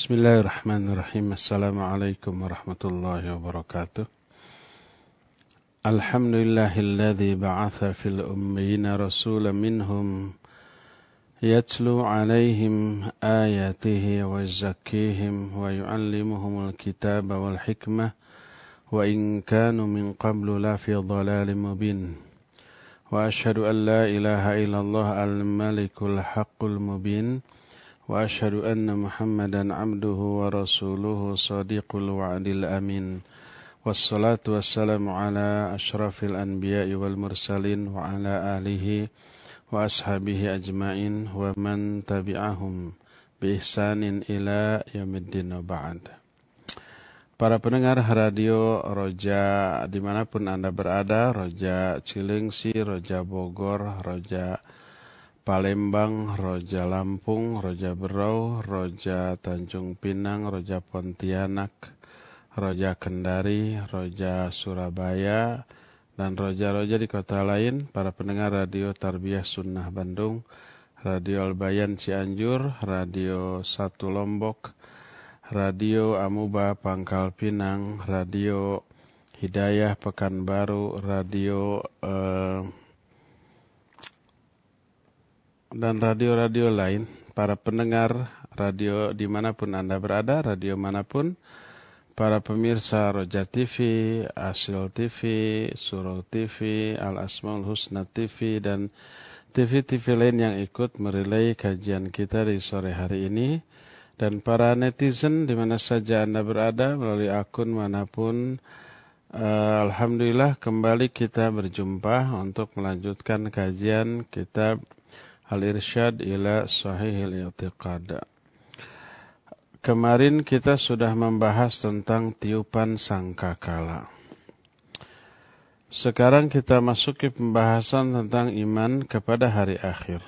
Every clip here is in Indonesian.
Bismillahirrahmanirrahim. Assalamualaikum warahmatullahi wabarakatuh. Alhamdulillahilladzi ba'atha fil ummiyina rasulan minhum yatlu alaihim ayatihi wa yuzakkihim wa yu'allimuhumul kitaba wal hikmah wa in kanu min qablu la fi dhalalin mubin. Wa ashhadu an la ilaha illallah al-malikul haqqul mubin. Wa ashhadu anna Muhammadan abduhu wa rasuluhu sadiqul wa'dil amin. Wassalatu wassalamu ala ashrafil anbiya'i wal mursalin wa ala alihi wa ashabihi ajma'in wa man tabi'ahum bi ihsanin ila yaumiddin wa ba'd. Para pendengar radio Roja dimanapun Anda berada, Roja Cilengsi, Roja Bogor, Roja Palembang, Roja Lampung, Roja Berau, Roja Tanjung Pinang, Roja Pontianak, Roja Kendari, Roja Surabaya, dan roja-roja di kota lain, para pendengar Radio Tarbiyah Sunnah Bandung, Radio Al-Bayan Cianjur, Radio 1 Lombok, Radio Amuba Pangkal Pinang, Radio Hidayah Pekanbaru, Radio dan radio-radio lain, para pendengar radio dimanapun Anda berada, radio manapun, para pemirsa Roja TV, Asil TV, Surau TV, Al-Asmaul Husna TV, dan TV-TV lain yang ikut merelay kajian kita di sore hari ini, dan para netizen di mana saja Anda berada melalui akun manapun. Alhamdulillah kembali kita berjumpa untuk melanjutkan kajian kitab Al-Irsyad ila Sahihil I'tiqad. Kemarin kita sudah membahas tentang tiupan sangkakala. Sekarang kita masuki pembahasan tentang iman kepada hari akhir.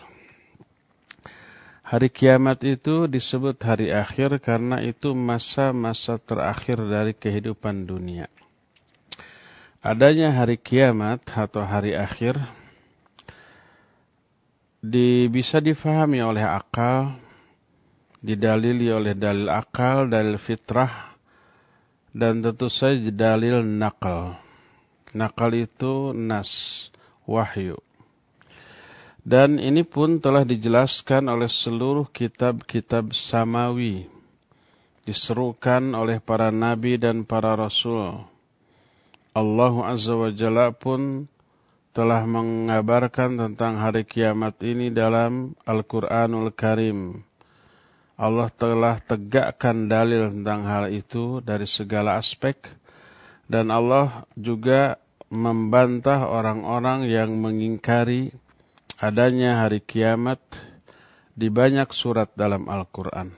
Hari kiamat itu disebut hari akhir karena itu masa-masa terakhir dari kehidupan dunia. Adanya hari kiamat atau hari akhir bisa difahami oleh akal, didalili oleh dalil akal, dalil fitrah, dan tentu saja dalil nakal. Nakal itu nas, wahyu. Dan ini pun telah dijelaskan oleh seluruh kitab-kitab samawi, diserukan oleh para nabi dan para rasul. Allah Azza wa Jalla pun telah mengabarkan tentang hari kiamat ini dalam Al-Quranul Karim. Allah telah tegakkan dalil tentang hal itu dari segala aspek, dan Allah juga membantah orang-orang yang mengingkari adanya hari kiamat di banyak surat dalam Al-Quran.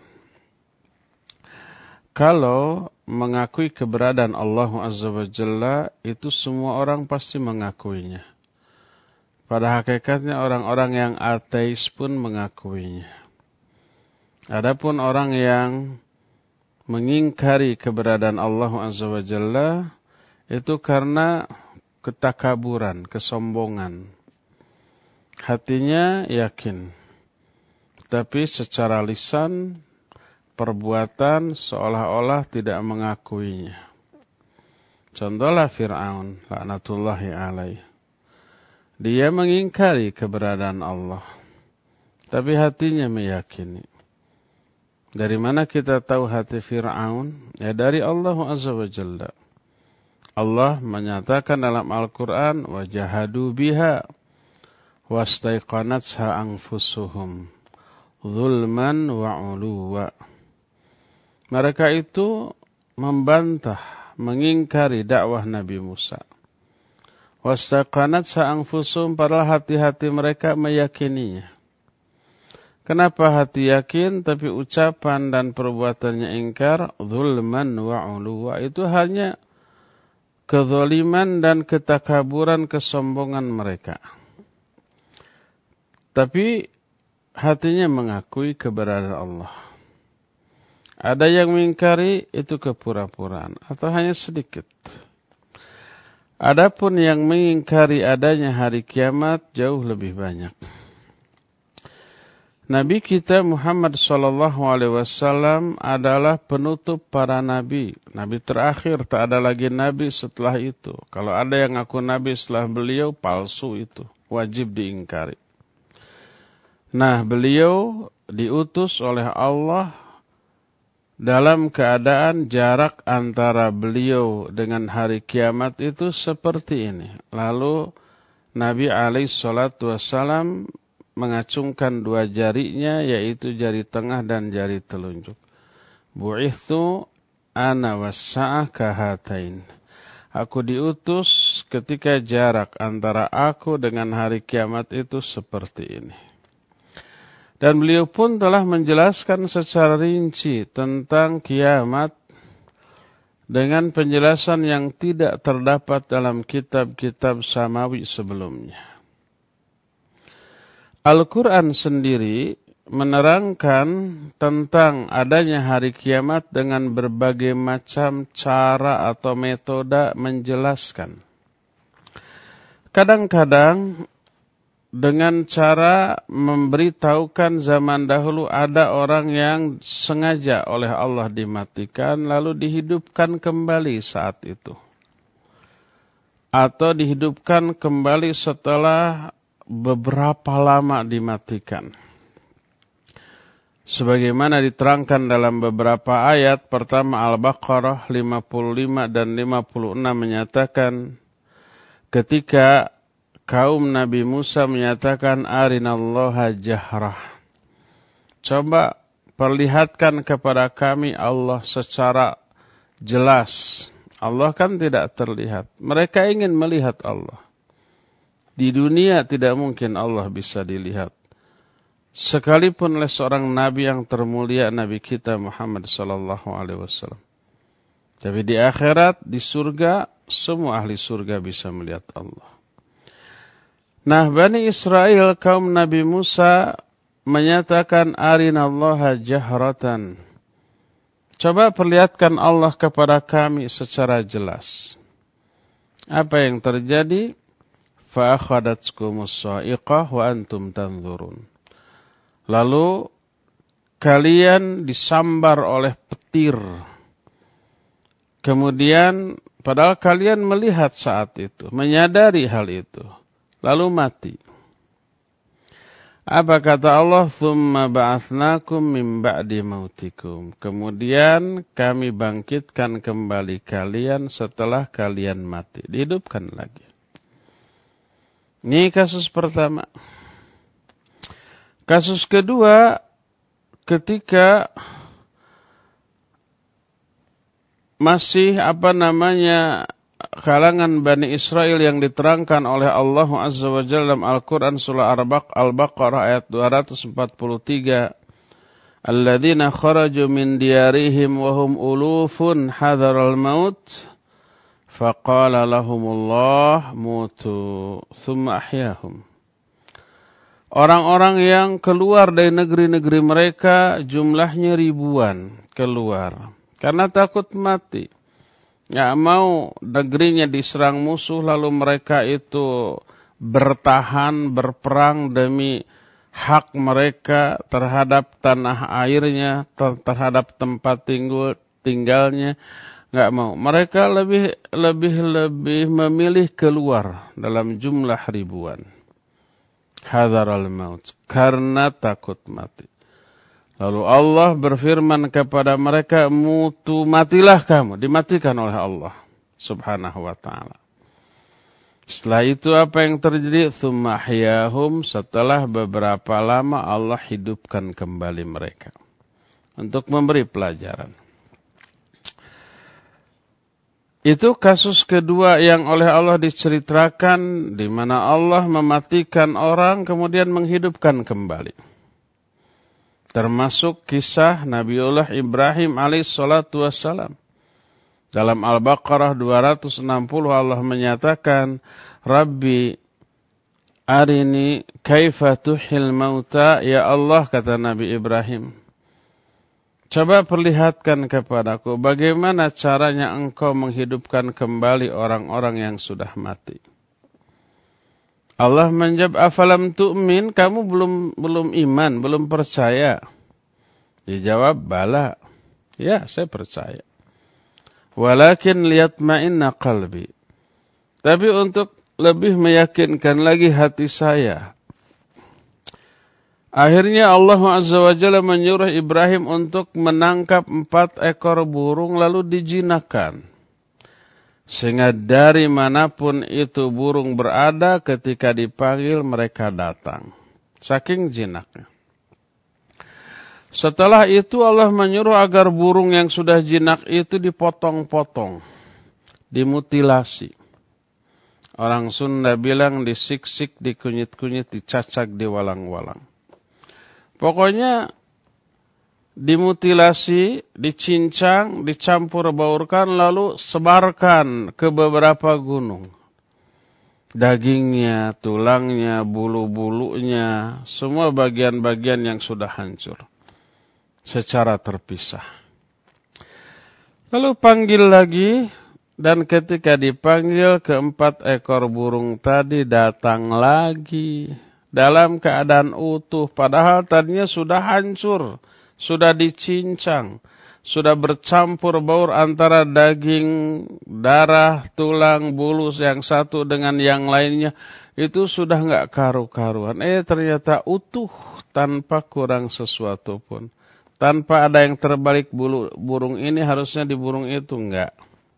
Kalau mengakui keberadaan Allah Azza wa Jalla, itu semua orang pasti mengakuinya. Pada hakikatnya orang-orang yang ateis pun mengakuinya. Adapun orang yang mengingkari keberadaan Allah Azza wa Jalla itu karena ketakaburan, kesombongan. Hatinya yakin, tapi secara lisan, perbuatan seolah-olah tidak mengakuinya. Contohlah Fir'aun, laknatullahi alaih. Dia mengingkari keberadaan Allah, tapi hatinya meyakini. Dari mana kita tahu hati Fir'aun? Ya dari Allah Azza wa Jalla. Allah menyatakan dalam Al-Quran, وَجَهَدُوا بِهَا وَاسْتَيْقَنَتْهَا أَنفُسُهُمْ ظُلْمًا وَعُلُوًّا. Mereka itu membantah, mengingkari dakwah Nabi Musa. Wastaqanatha anfusuhum, padahal hati-hati mereka meyakininya. Kenapa hati yakin tapi ucapan dan perbuatannya ingkar? Zulman wa uluwa, itu hanya kezaliman dan ketakaburan, kesombongan mereka. Tapi hatinya mengakui keberadaan Allah. Ada yang mengingkari, itu kepura-puraan atau hanya sedikit. Adapun yang mengingkari adanya hari kiamat jauh lebih banyak. Nabi kita Muhammad SAW adalah penutup para nabi. Nabi terakhir, tak ada lagi nabi setelah itu. Kalau ada yang ngaku nabi setelah beliau, palsu itu. Wajib diingkari. Nah, beliau diutus oleh Allah dalam keadaan jarak antara beliau dengan hari kiamat itu seperti ini. Lalu Nabi SAW mengacungkan dua jarinya, yaitu jari tengah dan jari telunjuk. Bu'ithu ana wassa'ah kahatain. Aku diutus ketika jarak antara aku dengan hari kiamat itu seperti ini. Dan beliau pun telah menjelaskan secara rinci tentang kiamat dengan penjelasan yang tidak terdapat dalam kitab-kitab samawi sebelumnya. Al-Quran sendiri menerangkan tentang adanya hari kiamat dengan berbagai macam cara atau metode menjelaskan. Kadang-kadang dengan cara memberitahukan zaman dahulu ada orang yang sengaja oleh Allah dimatikan lalu dihidupkan kembali saat itu. Atau dihidupkan kembali setelah beberapa lama dimatikan. Sebagaimana diterangkan dalam beberapa ayat, pertama Al-Baqarah 55 dan 56 menyatakan ketika kaum Nabi Musa menyatakan arinallaha jahrah. Coba perlihatkan kepada kami Allah secara jelas. Allah kan tidak terlihat. Mereka ingin melihat Allah. Di dunia tidak mungkin Allah bisa dilihat. Sekalipun oleh seorang nabi yang termulia, Nabi kita Muhammad SAW. Tapi di akhirat, di surga, semua ahli surga bisa melihat Allah. Nah, Bani Israel, kaum Nabi Musa, menyatakan arinallaha jahratan. Coba perlihatkan Allah kepada kami secara jelas. Apa yang terjadi? Fa'akhadatkumus sa'iqah wa antum tanzurun. Lalu kalian disambar oleh petir. Kemudian padahal kalian melihat saat itu, menyadari hal itu. Lalu mati. Apa kata Allah? Thumma ba'athnakum min ba'di mautikum. Kemudian kami bangkitkan kembali kalian setelah kalian mati. Dihidupkan lagi. Ini kasus pertama. Kasus kedua, ketika masih kalangan Bani Israel yang diterangkan oleh Allah Azza wa Jalla dalam Al-Quran surah Al-Baqarah ayat 243. Alladzina kharaju min diyarihim wa hum ulufun hadaral maut. Faqala lahumullah mutu thumma ahyahum. Orang-orang yang keluar dari negeri-negeri mereka jumlahnya ribuan keluar. Karena takut mati. Nggak mau negerinya diserang musuh lalu mereka itu bertahan, berperang demi hak mereka terhadap tanah airnya, terhadap tempat tinggalnya. Nggak mau. Mereka lebih memilih keluar dalam jumlah ribuan. Hadaral maut. Karena takut mati. Lalu Allah berfirman kepada mereka, mutu, matilah kamu. Dimatikan oleh Allah subhanahu wa ta'ala. Setelah itu apa yang terjadi? Tsumma ahyahum. Setelah beberapa lama Allah hidupkan kembali mereka. Untuk memberi pelajaran. Itu kasus kedua yang oleh Allah diceritakan di mana Allah mematikan orang kemudian menghidupkan kembali. Termasuk kisah Nabiullah Ibrahim alaihissalatu wassalam. Dalam Al-Baqarah 260 Allah menyatakan, Rabbi arini kaifa tuhil mauta, ya Allah kata Nabi Ibrahim. Coba perlihatkan kepadaku bagaimana caranya engkau menghidupkan kembali orang-orang yang sudah mati. Allah menjawab, afalam tu'min, kamu belum iman, belum percaya. Dijawab, bala. Ya, saya percaya. Walakin liyatma'inna qalbi. Tapi untuk lebih meyakinkan lagi hati saya. Akhirnya Allah Azza wa Jalla menyuruh Ibrahim untuk menangkap 4 ekor burung lalu dijinakkan. Sehingga dari manapun itu burung berada ketika dipanggil mereka datang. Saking jinaknya. Setelah itu Allah menyuruh agar burung yang sudah jinak itu dipotong-potong. Dimutilasi. Orang Sunda bilang disiksik, dikunyit-kunyit, dicacak, diwalang-walang. Pokoknya dimutilasi, dicincang, dicampur baurkan, lalu sebarkan ke beberapa gunung. Dagingnya, tulangnya, bulu-bulunya, semua bagian-bagian yang sudah hancur. Secara terpisah. Lalu panggil lagi, dan ketika dipanggil 4 ekor burung tadi datang lagi. Dalam keadaan utuh, padahal tadinya sudah hancur. Sudah dicincang, sudah bercampur baur antara daging, darah, tulang, bulu yang satu dengan yang lainnya. Itu sudah enggak karu-karuan. Ternyata utuh tanpa kurang sesuatu pun. Tanpa ada yang terbalik burung ini, harusnya di burung itu enggak.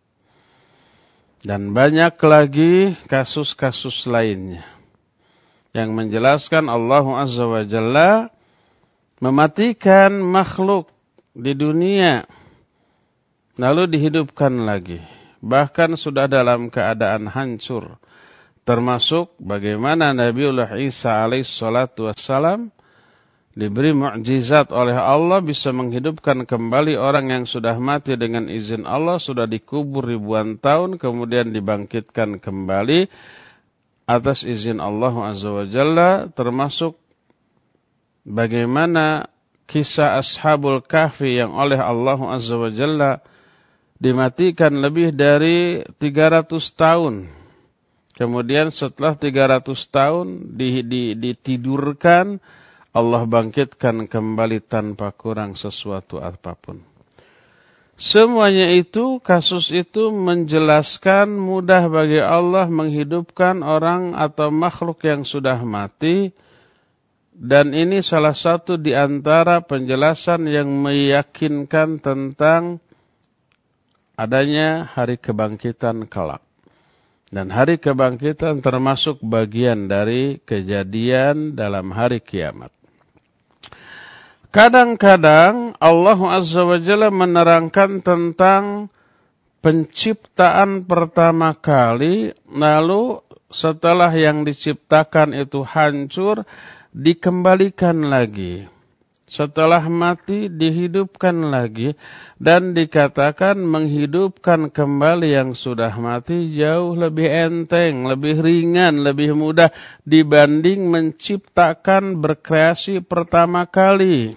Dan banyak lagi kasus-kasus lainnya. Yang menjelaskan Allah Azza wa Jalla mematikan makhluk di dunia, lalu dihidupkan lagi. Bahkan sudah dalam keadaan hancur. Termasuk bagaimana Nabiullah Isa alaihissalatu wassalam diberi mukjizat oleh Allah bisa menghidupkan kembali orang yang sudah mati dengan izin Allah, sudah dikubur ribuan tahun, kemudian dibangkitkan kembali atas izin Allah Azza wa Jalla. Termasuk bagaimana kisah Ashabul Kahfi yang oleh Allah Azza wa Jalla dimatikan lebih dari 300 tahun. Kemudian setelah 300 tahun ditidurkan, Allah bangkitkan kembali tanpa kurang sesuatu apapun. Semuanya itu, kasus itu menjelaskan mudah bagi Allah menghidupkan orang atau makhluk yang sudah mati. Dan ini salah satu di antara penjelasan yang meyakinkan tentang adanya hari kebangkitan kelak. Dan hari kebangkitan termasuk bagian dari kejadian dalam hari kiamat. Kadang-kadang Allah Azza wa Jalla menerangkan tentang penciptaan pertama kali, lalu setelah yang diciptakan itu hancur, dikembalikan lagi. Setelah mati, dihidupkan lagi. Dan dikatakan menghidupkan kembali yang sudah mati jauh lebih enteng, lebih ringan, lebih mudah dibanding menciptakan berkreasi pertama kali.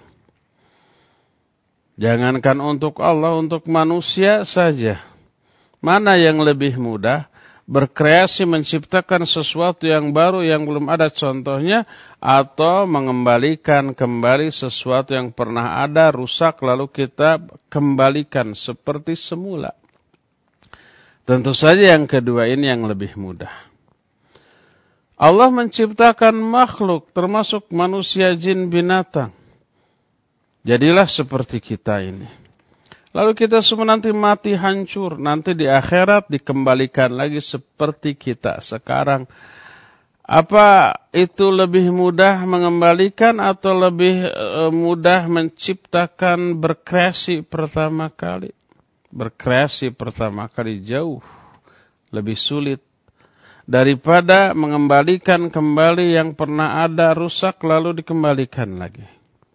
Jangankan untuk Allah, untuk manusia saja. Mana yang lebih mudah? Berkreasi menciptakan sesuatu yang baru yang belum ada contohnya, atau mengembalikan kembali sesuatu yang pernah ada rusak lalu kita kembalikan seperti semula. Tentu saja yang kedua ini yang lebih mudah. Allah menciptakan makhluk termasuk manusia, jin, binatang. Jadilah seperti kita ini. Lalu kita semua nanti mati hancur. Nanti di akhirat dikembalikan lagi seperti kita sekarang. Apa itu lebih mudah mengembalikan atau lebih mudah menciptakan berkreasi pertama kali? Berkreasi pertama kali jauh lebih sulit daripada mengembalikan kembali yang pernah ada rusak lalu dikembalikan lagi.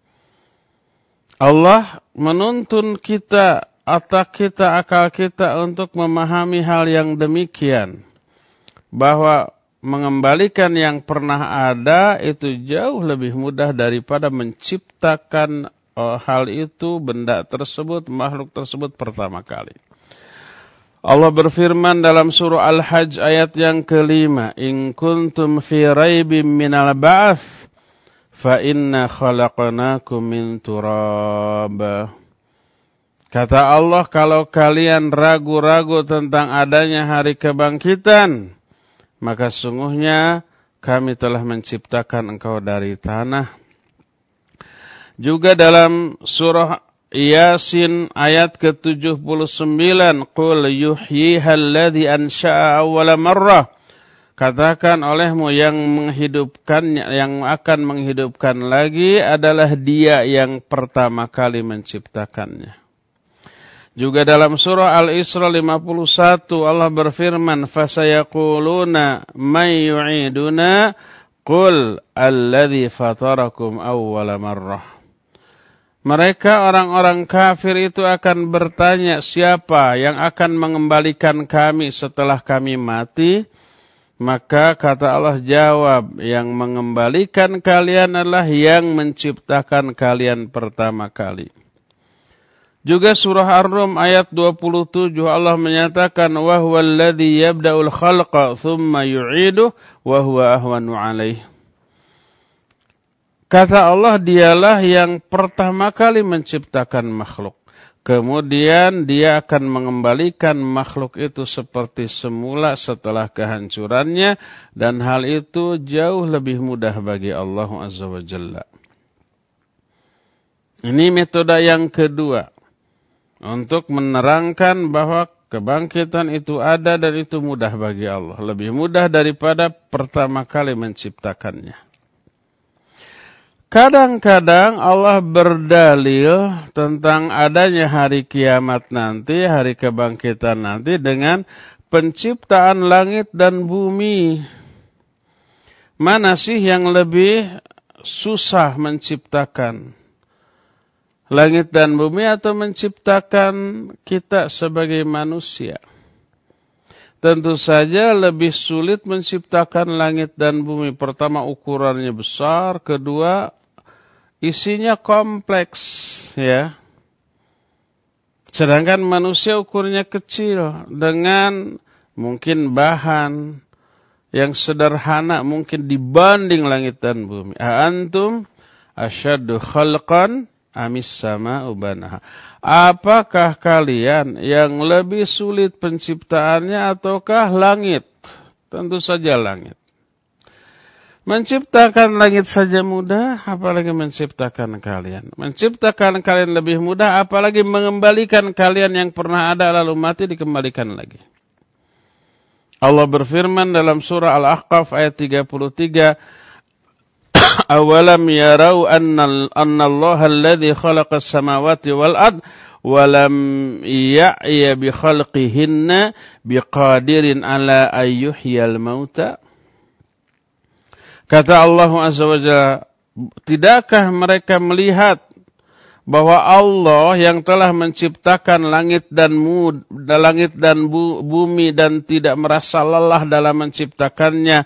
Allah menuntun kita, otak kita, akal kita untuk memahami hal yang demikian. Bahwa mengembalikan yang pernah ada itu jauh lebih mudah daripada menciptakan hal itu, benda tersebut, makhluk tersebut pertama kali. Allah berfirman dalam surah Al-Hajj ayat yang kelima, In kuntum fi raibim minal ba'ats, fa inna khalaqnakum min turab. Kata Allah, kalau kalian ragu-ragu tentang adanya hari kebangkitan, maka sungguhnya kami telah menciptakan engkau dari tanah. Juga dalam surah Yasin ayat ke-79, Qul yuhyiha alladhi ansha'a awwala marrah. Katakan olehmu yang akan menghidupkan lagi adalah Dia yang pertama kali menciptakannya. Juga dalam surah Al-Isra 51 Allah berfirman, Fasayaquluna may yu'iduna qul alladhi fatarakum awwala marrah. Mereka orang-orang kafir itu akan bertanya, siapa yang akan mengembalikan kami setelah kami mati? Maka kata Allah jawab, yang mengembalikan kalian adalah yang menciptakan kalian pertama kali. Juga surah Ar-Rum ayat 27 Allah menyatakan, wa huwal ladzi yabda'ul khalqa tsumma yu'iduhu wa huwa ahwanu 'alaihi. Kata Allah, dialah yang pertama kali menciptakan makhluk. Kemudian dia akan mengembalikan makhluk itu seperti semula setelah kehancurannya. Dan hal itu jauh lebih mudah bagi Allah Azza wa Jalla. Ini metode yang kedua. Untuk menerangkan bahwa kebangkitan itu ada dan itu mudah bagi Allah. Lebih mudah daripada pertama kali menciptakannya. Kadang-kadang Allah berdalil tentang adanya hari kiamat nanti, hari kebangkitan nanti dengan penciptaan langit dan bumi. Mana sih yang lebih susah menciptakan? Langit dan bumi atau menciptakan kita sebagai manusia? Tentu saja lebih sulit menciptakan langit dan bumi. Pertama, ukurannya besar. Kedua, isinya kompleks, ya. Sedangkan manusia ukurnya kecil dengan mungkin bahan yang sederhana mungkin dibanding langit dan bumi. Antum asyaddu khalqan amis sama'u banaha. Apakah kalian yang lebih sulit penciptaannya ataukah langit? Tentu saja langit. Menciptakan langit saja mudah, apalagi menciptakan kalian. Menciptakan kalian lebih mudah, apalagi mengembalikan kalian yang pernah ada lalu mati dikembalikan lagi. Allah berfirman dalam surah Al-Ahqaf ayat 33, Awalam yarau anna Allah alladhi khalaqas samawati wal ard walam ya'ya bi khalqihinna biqadirin ala ayyuhyal mauta. Kata Allah Azza wa Jalla, tidakkah mereka melihat bahwa Allah yang telah menciptakan langit dan bumi dan tidak merasa lelah dalam menciptakannya,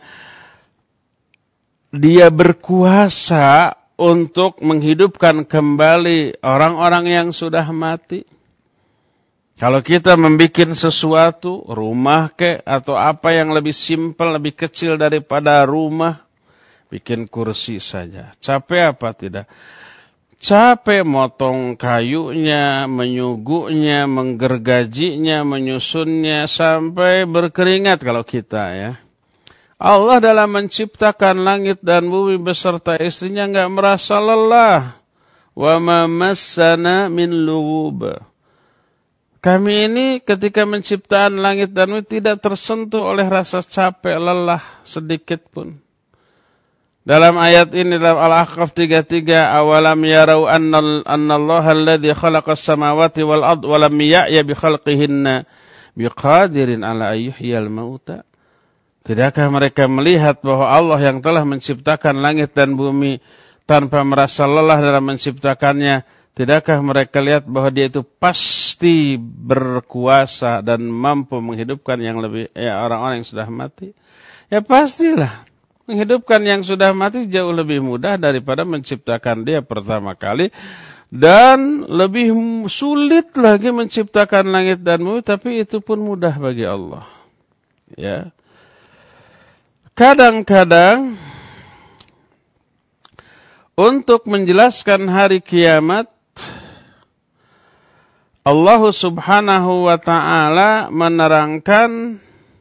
Dia berkuasa untuk menghidupkan kembali orang-orang yang sudah mati. Kalau kita membuat sesuatu, rumah atau apa yang lebih simpel, lebih kecil daripada rumah, bikin kursi saja. Capek apa tidak? Capek motong kayunya, menyuguknya, menggergajinya, menyusunnya, sampai berkeringat kalau kita, ya. Allah dalam menciptakan langit dan bumi beserta istrinya enggak merasa lelah. Wa ma massana min lughub. Kami ini ketika menciptakan langit dan bumi tidak tersentuh oleh rasa capek, lelah sedikit pun. Dalam ayat ini dalam Al-Ahqaf 33, awalam yarau anna Allah alladhi khalaqas samawati wal ard wa lam ya'ya bi khalqihinna biqadirin ala ayyuhyal mauta. Tidakkah mereka melihat bahwa Allah yang telah menciptakan langit dan bumi tanpa merasa lelah dalam menciptakannya, tidakkah mereka lihat bahwa Dia itu pasti berkuasa dan mampu menghidupkan orang-orang yang sudah mati? Ya pastilah. Menghidupkan yang sudah mati jauh lebih mudah daripada menciptakan dia pertama kali Dan lebih sulit lagi menciptakan langit dan bumi, tapi itu pun mudah bagi Allah. Ya. Kadang-kadang untuk menjelaskan hari kiamat, Allah Subhanahu wa ta'ala menerangkan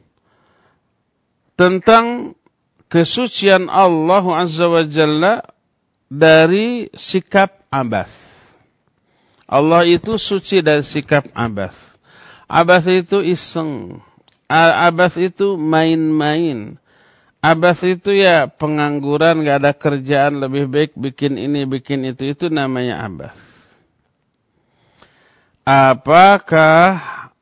tentang kesucian Allah Azza wa Jalla dari sikap abath. Allah itu suci dari sikap abath. Abath itu iseng. Abath itu main-main. Abath itu ya pengangguran, gak ada kerjaan, lebih baik bikin ini, bikin itu. Itu namanya abath. Apakah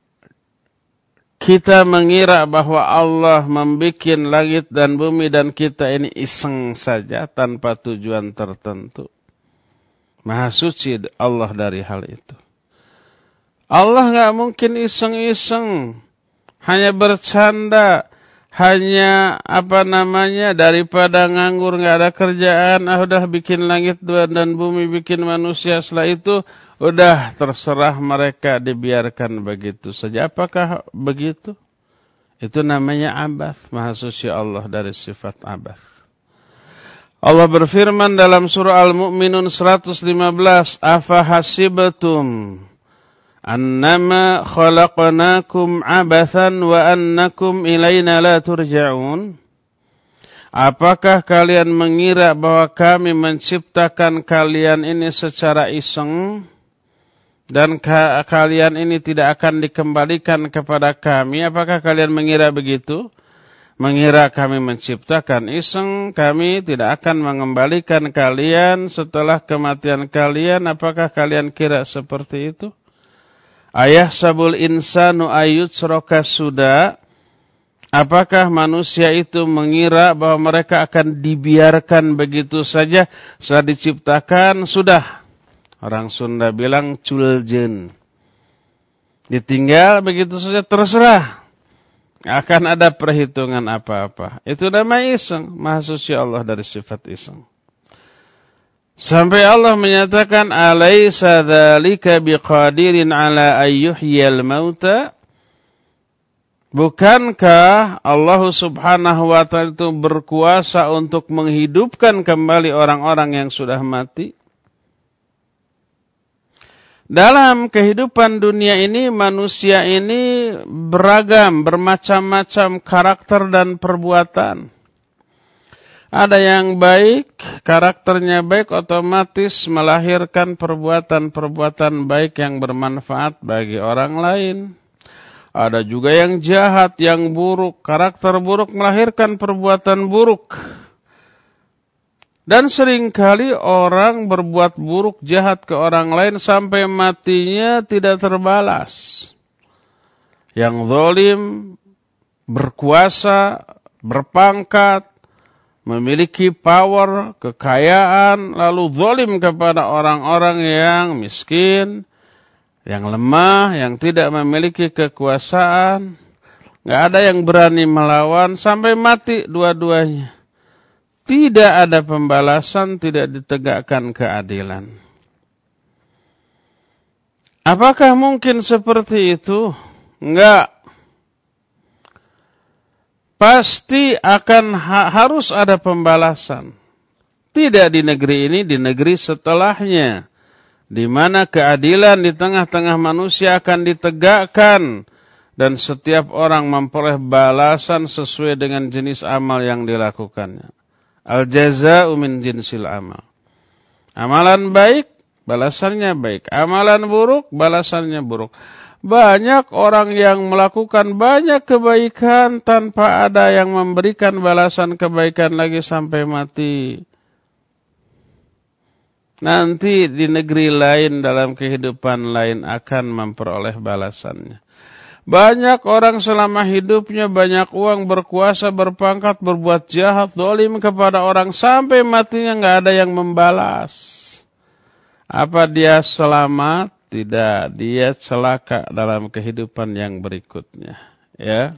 kita mengira bahwa Allah membuat langit dan bumi dan kita ini iseng saja tanpa tujuan tertentu? Maha suci Allah dari hal itu. Allah gak mungkin iseng-iseng, hanya bercanda, hanya daripada nganggur gak ada kerjaan, udah bikin langit dan bumi, bikin manusia, setelah itu udah terserah mereka, dibiarkan begitu saja. Apakah begitu? Itu namanya abath. Maha suci Allah dari sifat abath. Allah berfirman dalam surah Al-Mu'minun 115, "Afa hasibtum annama khalaqnakum abathan wa annakum ilaina la turja'un?" Apakah kalian mengira bahwa kami menciptakan kalian ini secara iseng dan kalian ini tidak akan dikembalikan kepada kami? Apakah kalian mengira begitu? Mengira kami menciptakan iseng, kami tidak akan mengembalikan kalian setelah kematian kalian. Apakah kalian kira seperti itu? Ayahsabul insanu ayyutsraka suda. Apakah manusia itu mengira bahwa mereka akan dibiarkan begitu saja? Sudah diciptakan, sudah. Orang Sunda bilang culjen. Ditinggal begitu saja, terserah. Akan ada perhitungan apa-apa. Itu namanya iseng. Maha suci Allah dari sifat iseng. Sampai Allah menyatakan, "Alaysa dzalika biqadirin ala ayyuhyal mauta?" Bukankah Allah Subhanahu wa ta'ala itu berkuasa untuk menghidupkan kembali orang-orang yang sudah mati? Dalam kehidupan dunia ini, manusia ini beragam, bermacam-macam karakter dan perbuatan. Ada yang baik, karakternya baik, otomatis melahirkan perbuatan-perbuatan baik yang bermanfaat bagi orang lain. Ada juga yang jahat, yang buruk, karakter buruk melahirkan perbuatan buruk. Dan seringkali orang berbuat buruk jahat ke orang lain sampai matinya tidak terbalas. Yang zalim, berkuasa, berpangkat, memiliki power, kekayaan, lalu zalim kepada orang-orang yang miskin, yang lemah, yang tidak memiliki kekuasaan. Gak ada yang berani melawan sampai mati dua-duanya. Tidak ada pembalasan, tidak ditegakkan keadilan. Apakah mungkin seperti itu? Enggak. Pasti akan harus ada pembalasan. Tidak di negeri ini, di negeri setelahnya. Di mana keadilan di tengah-tengah manusia akan ditegakkan. Dan setiap orang memperoleh balasan sesuai dengan jenis amal yang dilakukannya. Al-jaza'u min jinsil amal. Amalan baik, balasannya baik. Amalan buruk, balasannya buruk. Banyak orang yang melakukan banyak kebaikan tanpa ada yang memberikan balasan kebaikan lagi sampai mati. Nanti di negeri lain, dalam kehidupan lain akan memperoleh balasannya. Banyak orang selama hidupnya banyak uang, berkuasa, berpangkat, berbuat jahat, zalim kepada orang sampai matinya nggak ada yang membalas. Apa dia selamat? Tidak, dia celaka dalam kehidupan yang berikutnya. Ya.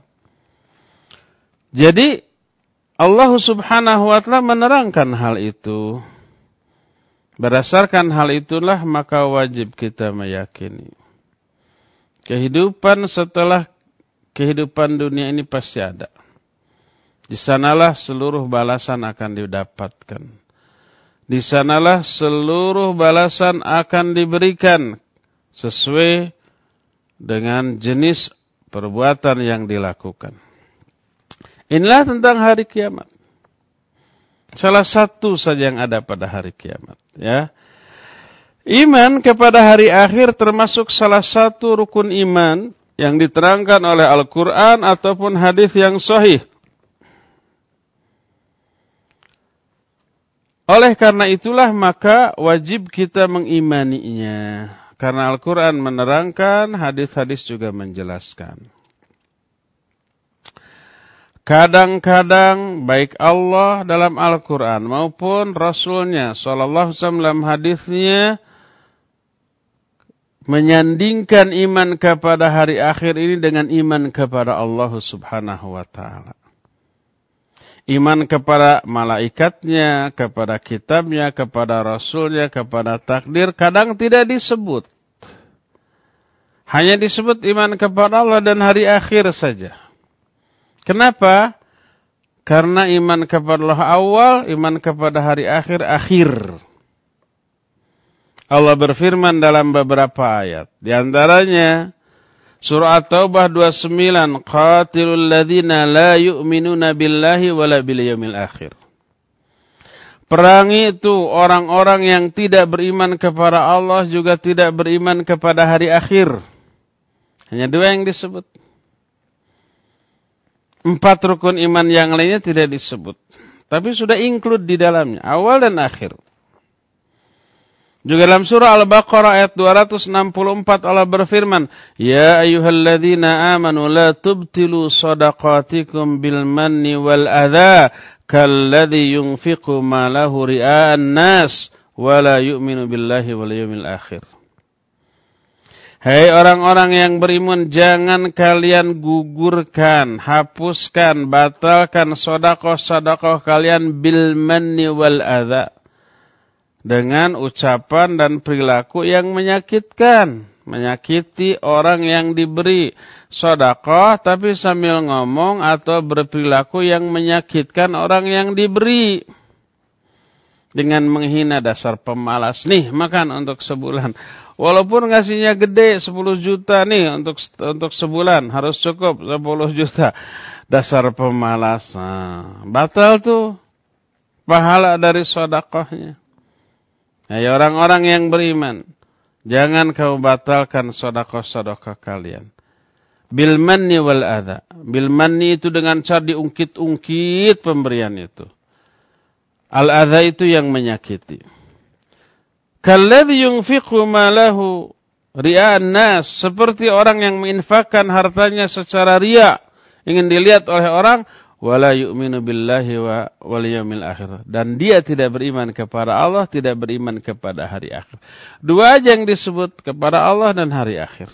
Jadi Allah Subhanahu wa ta'ala menerangkan hal itu. Berdasarkan hal itulah maka wajib kita meyakini kehidupan setelah kehidupan dunia ini pasti ada. Di sanalah seluruh balasan akan didapatkan. Di sanalah seluruh balasan akan diberikan sesuai dengan jenis perbuatan yang dilakukan. Inilah tentang hari kiamat. Salah satu saja yang ada pada hari kiamat. Ya. Iman kepada hari akhir termasuk salah satu rukun iman yang diterangkan oleh Al-Quran ataupun hadis yang sahih. Oleh karena itulah maka wajib kita mengimaninya. Karena Al-Quran menerangkan, hadis-hadis juga menjelaskan. Kadang-kadang baik Allah dalam Al-Quran maupun Rasulnya sallallahu alaihi wasallam dalam hadisnya menyandingkan iman kepada hari akhir ini dengan iman kepada Allah subhanahu wa ta'ala. Iman kepada malaikatnya, kepada kitabnya, kepada rasulnya, kepada takdir kadang tidak disebut. Hanya disebut iman kepada Allah dan hari akhir saja. Kenapa? Karena iman kepada Allah awal, iman kepada hari akhir. Allah berfirman dalam beberapa ayat. Di antaranya Surah At-Taubah 29, qatilul ladzina la yu'minuna billahi wala bil yaumil akhir. Perangi itu orang-orang yang tidak beriman kepada Allah juga tidak beriman kepada hari akhir. Hanya dua yang disebut. 4 rukun iman yang lainnya tidak disebut. Tapi sudah include di dalamnya, awal dan akhir. Juga dalam surah Al-Baqarah ayat 264 Allah berfirman, Ya ayyuhalladzina amanu la tubtilu sadaqatikum bil manni wal adha kalladzi yunfiqu malahu ria'an nas wa la yu'minu billahi wal yawmil akhir. Hai orang-orang yang beriman, jangan kalian gugurkan, hapuskan, batalkan sedekah-sedekah kalian bil manni wal adha. Dengan ucapan dan perilaku yang menyakitkan. Menyakiti orang yang diberi sedekah tapi sambil ngomong atau berperilaku yang menyakitkan orang yang diberi. Dengan menghina, dasar pemalas. Nih makan untuk sebulan. Walaupun ngasihnya gede 10 juta nih untuk sebulan. Harus cukup 10 juta. Dasar pemalas. Nah, batal tuh pahala dari sedekahnya. Hai orang-orang yang beriman, jangan kau batalkan sedekah-sedekah kalian. Bil manni wal adha. Bil manni itu dengan cara diungkit-ungkit pemberian itu. Al adha itu yang menyakiti. Kalladzi yunfiqu malahu ria'an nas, seperti orang yang menginfakkan hartanya secara riya, ingin dilihat oleh orang. Wala yu'minu billahi wal yawmil akhir. Dan dia tidak beriman kepada Allah, tidak beriman kepada hari akhir. Dua aja yang disebut, kepada Allah dan hari akhir.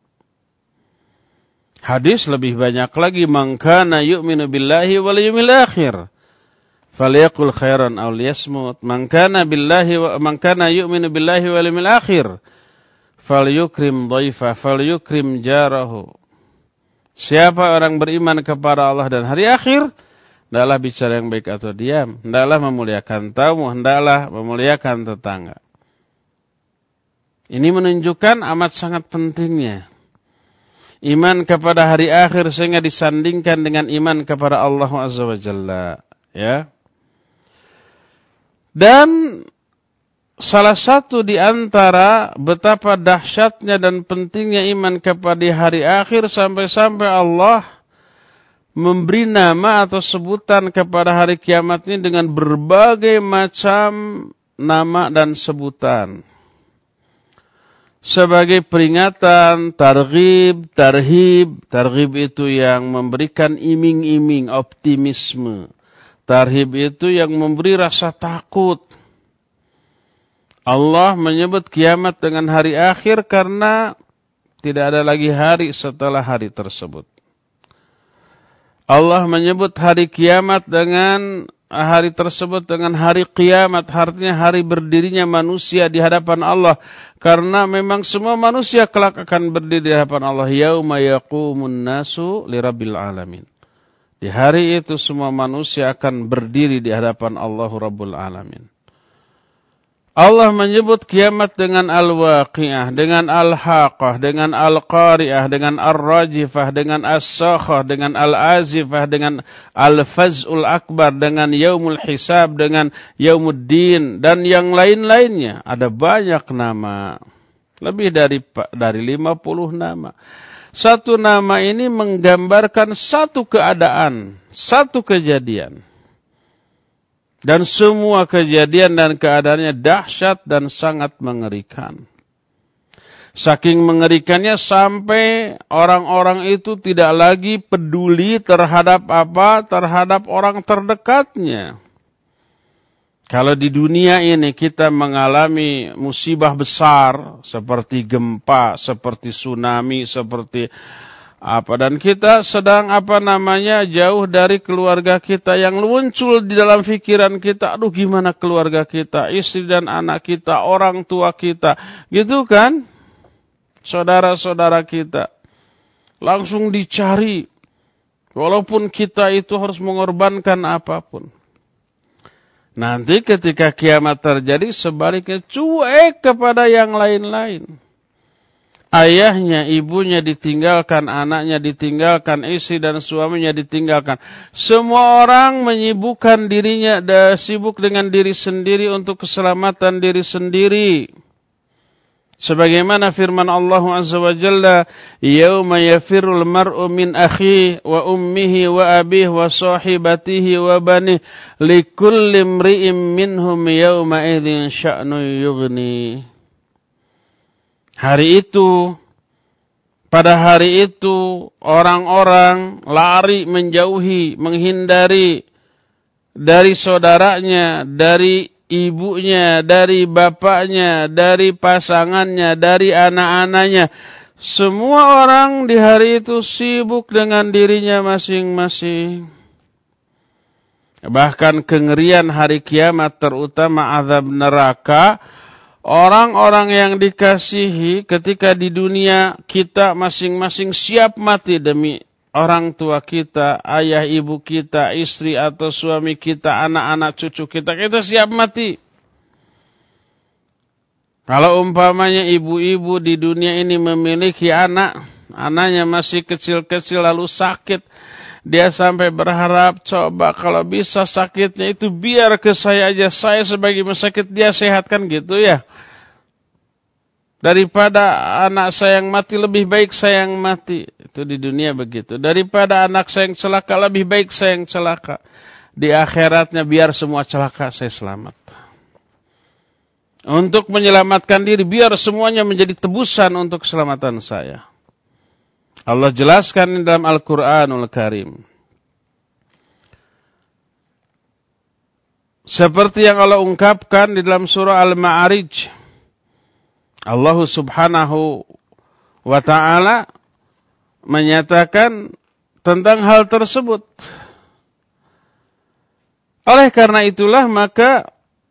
Hadis lebih banyak lagi, man kana yu'minu billahi wal yawmil akhir falyaqul khairan aw liyasmut. Man kana yu'minu billahi wal yawmil akhir falyukrim dhaifa falyukrim jarahu. Siapa orang beriman kepada Allah dan hari akhir, hendaklah bicara yang baik atau diam, hendaklah memuliakan tamu, hendaklah memuliakan tetangga. Ini menunjukkan amat sangat pentingnya iman kepada hari akhir sehingga disandingkan dengan iman kepada Allah Azza wa Jalla, ya. Dan salah satu di antara betapa dahsyatnya dan pentingnya iman kepada hari akhir sampai-sampai Allah memberi nama atau sebutan kepada hari kiamat ini dengan berbagai macam nama dan sebutan. Sebagai peringatan, targhib, tarhib. Targhib itu yang memberikan iming-iming, optimisme. Tarhib itu yang memberi rasa takut. Allah menyebut kiamat dengan hari akhir karena tidak ada lagi hari setelah hari tersebut. Allah menyebut hari kiamat dengan hari tersebut dengan hari kiamat, artinya hari berdirinya manusia di hadapan Allah. Karena memang semua manusia kelak akan berdiri di hadapan Allah. Yauma yaqumun nasu lirabbil alamin. Di hari itu semua manusia akan berdiri di hadapan Allah Rabbul Alamin. Allah menyebut kiamat dengan al-waqi'ah, dengan al-haqah, dengan al-qari'ah, dengan ar-rajifah, dengan as-sakhah, dengan al-azifah, dengan al-faz'ul akbar, dengan yaumul hisab, dengan yaumuddin, dan yang lain-lainnya. Ada banyak nama, lebih dari 50 nama. Satu nama ini menggambarkan satu keadaan, satu kejadian. Dan semua kejadian dan keadaannya dahsyat dan sangat mengerikan. Saking mengerikannya sampai orang-orang itu tidak lagi peduli terhadap apa? Terhadap orang terdekatnya. Kalau di dunia ini kita mengalami musibah besar seperti gempa, seperti tsunami, seperti apa, dan kita sedang jauh dari keluarga kita, yang muncul di dalam pikiran kita, aduh gimana keluarga kita, istri dan anak kita, orang tua kita, gitu kan, saudara-saudara kita, langsung dicari, walaupun kita itu harus mengorbankan apapun. Nanti ketika kiamat terjadi, sebaliknya cuek kepada yang lain-lain. Ayahnya, ibunya ditinggalkan, anaknya ditinggalkan, istri dan suaminya ditinggalkan. Semua orang menyibukkan dirinya, sibuk dengan diri sendiri untuk keselamatan diri sendiri. Sebagaimana firman Allah Azza wa Jalla, "Yauma yafirul mar'u min akhihi wa ummihi wa abihi wa sahibatihi wa banihi likulli imri'in minhum yauma idzin sya'nun yughni." Pada hari itu, orang-orang lari menjauhi, menghindari dari saudaranya, dari ibunya, dari bapaknya, dari pasangannya, dari anak-anaknya. Semua orang di hari itu sibuk dengan dirinya masing-masing. Bahkan kengerian hari kiamat, terutama azab neraka, orang-orang yang dikasihi ketika di dunia kita masing-masing siap mati demi orang tua kita, ayah ibu kita, istri atau suami kita, anak-anak cucu kita, kita siap mati. Kalau umpamanya ibu-ibu di dunia ini memiliki anaknya masih kecil-kecil lalu sakit, dia sampai berharap, coba kalau bisa sakitnya itu biar ke saya aja, saya sebagai sakit dia sehatkan gitu ya. Daripada anak saya yang mati, lebih baik saya yang mati. Itu di dunia begitu. Daripada anak saya yang celaka, lebih baik saya yang celaka. Di akhiratnya biar semua celaka, saya selamat. Untuk menyelamatkan diri, biar semuanya menjadi tebusan untuk keselamatan saya. Allah jelaskan dalam Al-Quranul Karim. Seperti yang Allah ungkapkan di dalam surah Al-Ma'arij. Allah Subhanahu wa ta'ala menyatakan tentang hal tersebut. Oleh karena itulah maka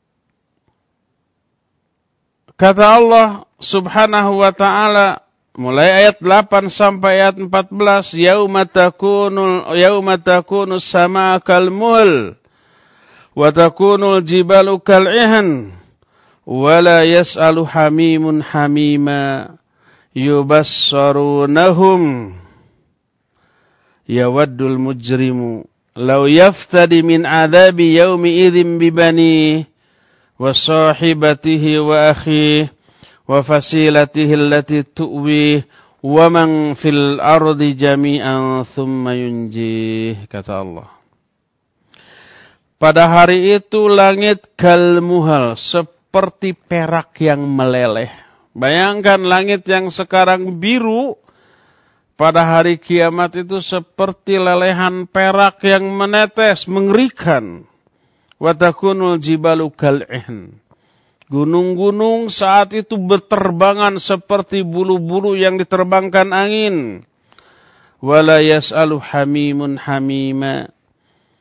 kata Allah Subhanahu wa ta'ala mulai ayat 8 sampai ayat 14, yauma takunu sama kalmul wa takunul jibalu kal'ihan wala yas'alu hamimun hamima yubassarunahum yawaddul mujrimu law yaftadi min adzabi yaumi idzin bibani wa sahibatihi wa akhihi wa fasilatihi allati tu'wi wa man fil ardi jami'an thumma yunjih, kata Allah. Pada hari itu langit kalmuhal, seperti perak yang meleleh. Bayangkan langit yang sekarang biru, pada hari kiamat itu seperti lelehan perak yang menetes, mengerikan. Wa takunul jibalu kal'ihn. Gunung-gunung saat itu berterbangan seperti bulu-bulu yang diterbangkan angin. Wala yas'alu hamimun hamima.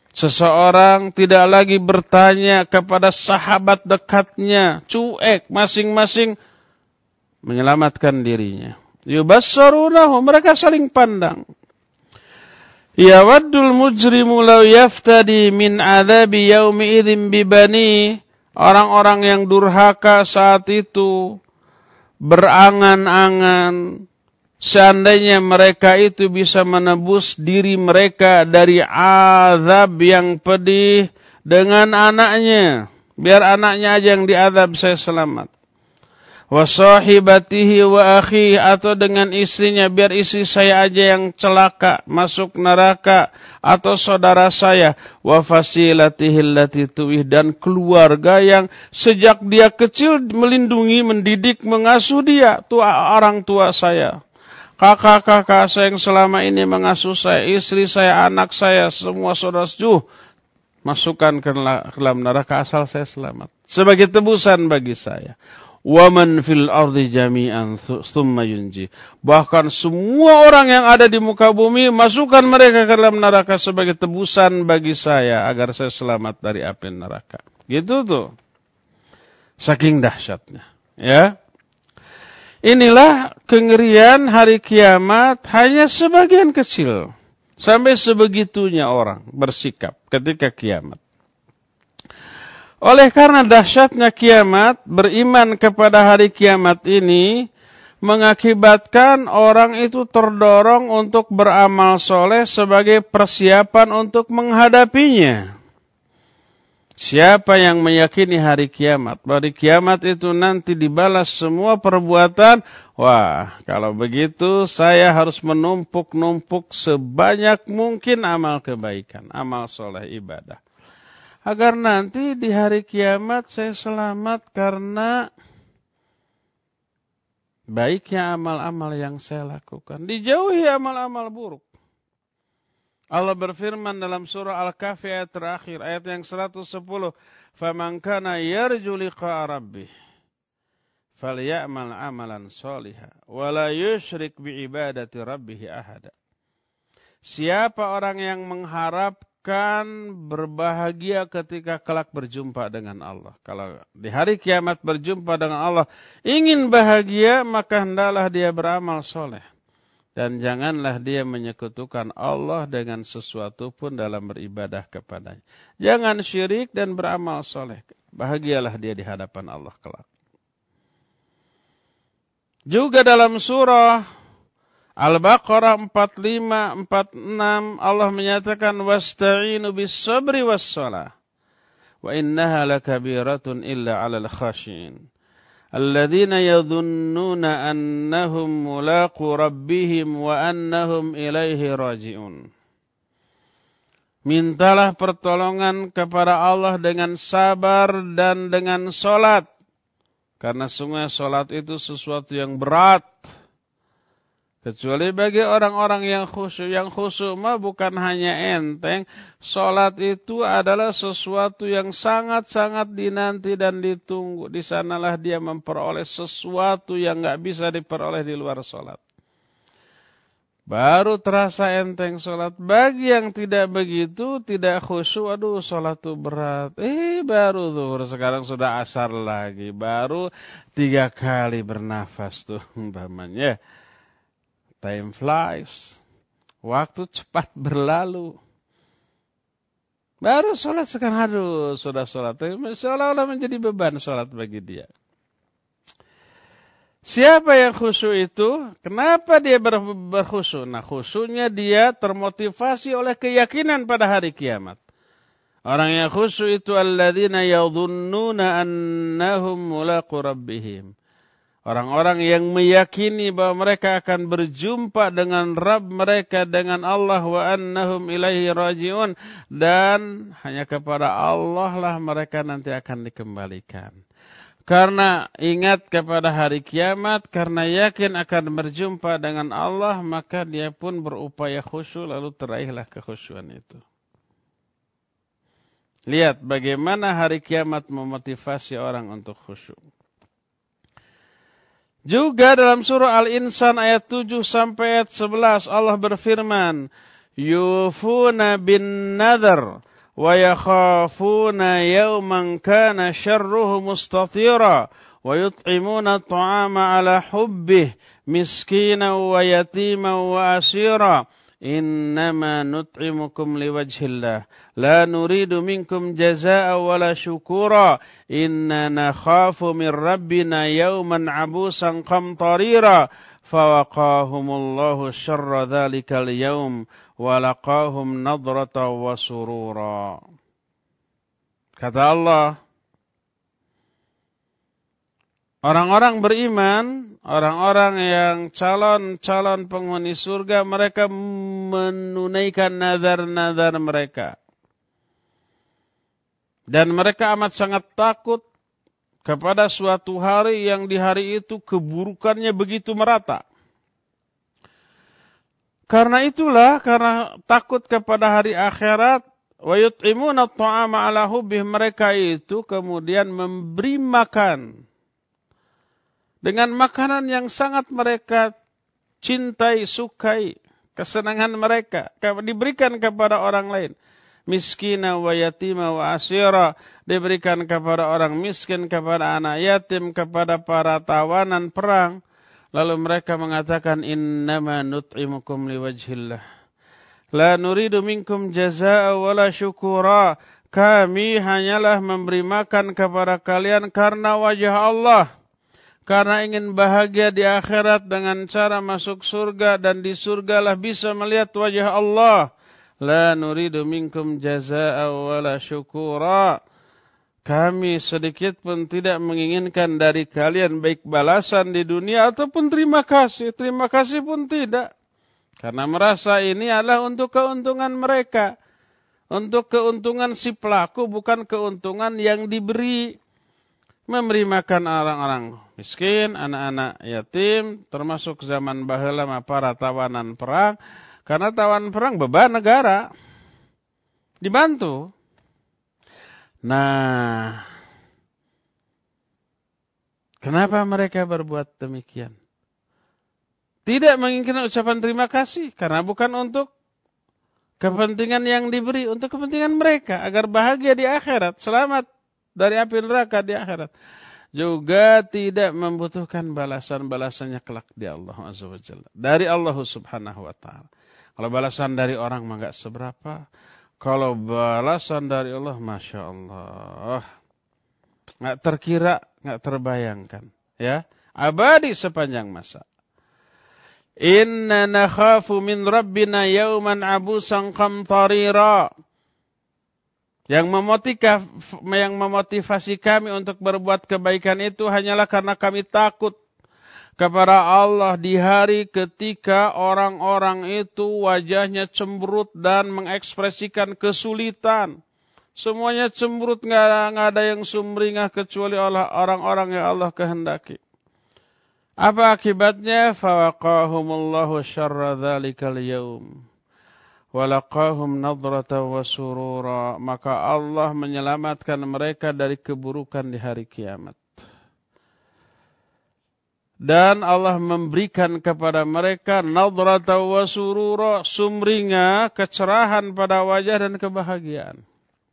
Seseorang tidak lagi bertanya kepada sahabat dekatnya, cuek, masing-masing menyelamatkan dirinya. Yubassarunahu, mereka saling pandang. Yawaddul mujrimu law yaftadi min adzabi yaumi idzin bibani. Orang-orang yang durhaka saat itu berangan-angan seandainya mereka itu bisa menebus diri mereka dari azab yang pedih dengan anaknya. Biar anaknya aja yang diazab, saya selamat. Wa sahibatihi wa akhi, atau dengan istrinya, biar istri saya aja yang celaka masuk neraka, atau saudara saya. Wa fasilatihi allati tuwih, dan keluarga yang sejak dia kecil melindungi, mendidik, mengasuh dia, orang tua saya. Kakak-kakak saya yang selama ini mengasuh saya, istri saya, anak saya, semua saudara sejuh, masukkan ke dalam neraka asal saya selamat. Sebagai tebusan bagi saya. Waman fil ardi jami'an tsumma yunji. Bahkan semua orang yang ada di muka bumi, masukkan mereka ke dalam neraka sebagai tebusan bagi saya agar saya selamat dari api neraka. Gitu tuh. Saking dahsyatnya, ya. Inilah kengerian hari kiamat, hanya sebagian kecil. Sampai sebegitunya orang bersikap ketika kiamat. Oleh karena dahsyatnya kiamat, beriman kepada hari kiamat ini mengakibatkan orang itu terdorong untuk beramal soleh sebagai persiapan untuk menghadapinya. Siapa yang meyakini hari kiamat, hari kiamat itu nanti dibalas semua perbuatan, wah, kalau begitu saya harus menumpuk-numpuk sebanyak mungkin amal kebaikan, amal soleh, ibadah. Agar nanti di hari kiamat saya selamat karena baiknya amal-amal yang saya lakukan. Dijauhi amal-amal buruk. Allah berfirman dalam surah Al-Kahfi ayat terakhir, ayat yang 110. فَمَنْ كَانَ يَرْجُ لِقَاءَ رَبِّهِ فَلْيَعْمَلْ عَمَلًا صَالِحًا وَلَا يُشْرِكْ بِعِبَادَةِ رَبِّهِ أَحَدًا. Siapa orang yang mengharapkan berbahagia ketika kelak berjumpa dengan Allah. Kalau di hari kiamat berjumpa dengan Allah, ingin bahagia, maka hendaklah dia beramal soleh. Dan janganlah dia menyekutukan Allah dengan sesuatu pun dalam beribadah kepadanya. Jangan syirik dan beramal soleh. Bahagialah dia di hadapan Allah kelak. Juga dalam surah Al-Baqarah 45-46 Allah menyatakan wasta'inu bis-sabri was-shalah wa innaha lakabiratun illa 'alal khashiyin alladzina yadhunnuna annahum mulaqu rabbihim wa annahum ilaihi raji'un. Mintalah pertolongan kepada Allah dengan sabar dan dengan salat, karena sungguh salat itu sesuatu yang berat. Kecuali bagi orang-orang yang khusyuk. Yang khusyuk mah bukan hanya enteng. Salat itu adalah sesuatu yang sangat-sangat dinanti dan ditunggu. Di sanalah dia memperoleh sesuatu yang gak bisa diperoleh di luar salat. Baru terasa enteng salat. Bagi yang tidak begitu, tidak khusyuk, aduh salat itu berat. Baru zuhur, sekarang sudah asar lagi. Baru 3 kali bernafas tuh umpamanya. Time flies. Waktu cepat berlalu. Baru sholat sekarang, aduh, sudah sholat. Seolah-olah menjadi beban sholat bagi dia. Siapa yang khusyuk itu? Kenapa dia berkhusyuk? Nah, khusyuknya dia termotivasi oleh keyakinan pada hari kiamat. Orang yang khusyuk itu alladzina yadhunnuna annahum mulaqu rabbihim. Orang-orang yang meyakini bahwa mereka akan berjumpa dengan Rabb mereka, dengan Allah, wa annahum ilaihi raji'un, dan hanya kepada Allah lah mereka nanti akan dikembalikan. Karena ingat kepada hari kiamat, karena yakin akan berjumpa dengan Allah, maka dia pun berupaya khusyuk, lalu teraihlah kekhusyuan itu. Lihat bagaimana hari kiamat memotivasi orang untuk khusyuk. Juga dalam surah Al-Insan ayat 7 sampai ayat 11 Allah berfirman, yufuna bin nadhr wa yakhafuna yawman kana syarruhu mustatira wa yut'imuna at'ama ala hubbih miskinan wa yatiman wa asira innama nut'imukum liwajhillah la nuridu minkum jazaa'a wala syukura inna nakhafu min rabbina yawman abusan qamtarira fawaqahumullahu syarra dhalikal yawm walaqahum nadrata wa surura. Kata Allah, orang-orang beriman, orang-orang yang calon-calon penghuni surga, mereka menunaikan nazar-nazar mereka. Dan mereka amat sangat takut kepada suatu hari yang di hari itu keburukannya begitu merata. Karena itulah, karena takut kepada hari akhirat, wa yut'imuna at'ama ala hubbih, mereka itu kemudian memberi makan dengan makanan yang sangat mereka cintai, sukai, kesenangan mereka diberikan kepada orang lain. Miskina wa yatima wa asira, diberikan kepada orang miskin, kepada anak yatim, kepada para tawanan perang. Lalu mereka mengatakan, innama nut'imukum liwajhillah la nuridu minkum jazaa'a wala syukura. Kami hanyalah memberi makan kepada kalian karena wajah Allah, karena ingin bahagia di akhirat dengan cara masuk surga, dan di surgalah bisa melihat wajah Allah. La nuridu minkum jazaa'a wala syukura. Kami sedikit pun tidak menginginkan dari kalian baik balasan di dunia ataupun terima kasih. Terima kasih pun tidak. Karena merasa ini adalah untuk keuntungan mereka. Untuk keuntungan si pelaku, bukan keuntungan yang diberi. Memberi makan orang-orang miskin, anak-anak yatim, termasuk zaman baheula para tawanan perang. Karena tawanan perang beban negara. Dibantu. Nah, kenapa mereka berbuat demikian? Tidak menginginkan ucapan terima kasih, karena bukan untuk kepentingan yang diberi, untuk kepentingan mereka, agar bahagia di akhirat, selamat dari api neraka di akhirat. Juga tidak membutuhkan balasan-balasannya kelak di Allah Azza wa Jalla, dari Allah Subhanahu wa Ta'ala. Kalau balasan dari orang mah enggak seberapa. Kalau balasan dari Allah, Masya Allah, nggak terkira, nggak terbayangkan, ya, abadi sepanjang masa. Inna nakhafu min rabbina yawman abusan qamtarira. Yang memotivasi kami untuk berbuat kebaikan itu hanyalah karena kami takut kepada Allah di hari ketika orang-orang itu wajahnya cemberut dan mengekspresikan kesulitan. Semuanya cemberut, nggak ada yang sumringah kecuali orang-orang yang Allah kehendaki. Apa akibatnya? Fawaqahumullahu syarra dzalikal yaum walaqahum nadrata wa surura. Maka Allah menyelamatkan mereka dari keburukan di hari kiamat. Dan Allah memberikan kepada mereka nadrata wa surura, sumringah, kecerahan pada wajah dan kebahagiaan.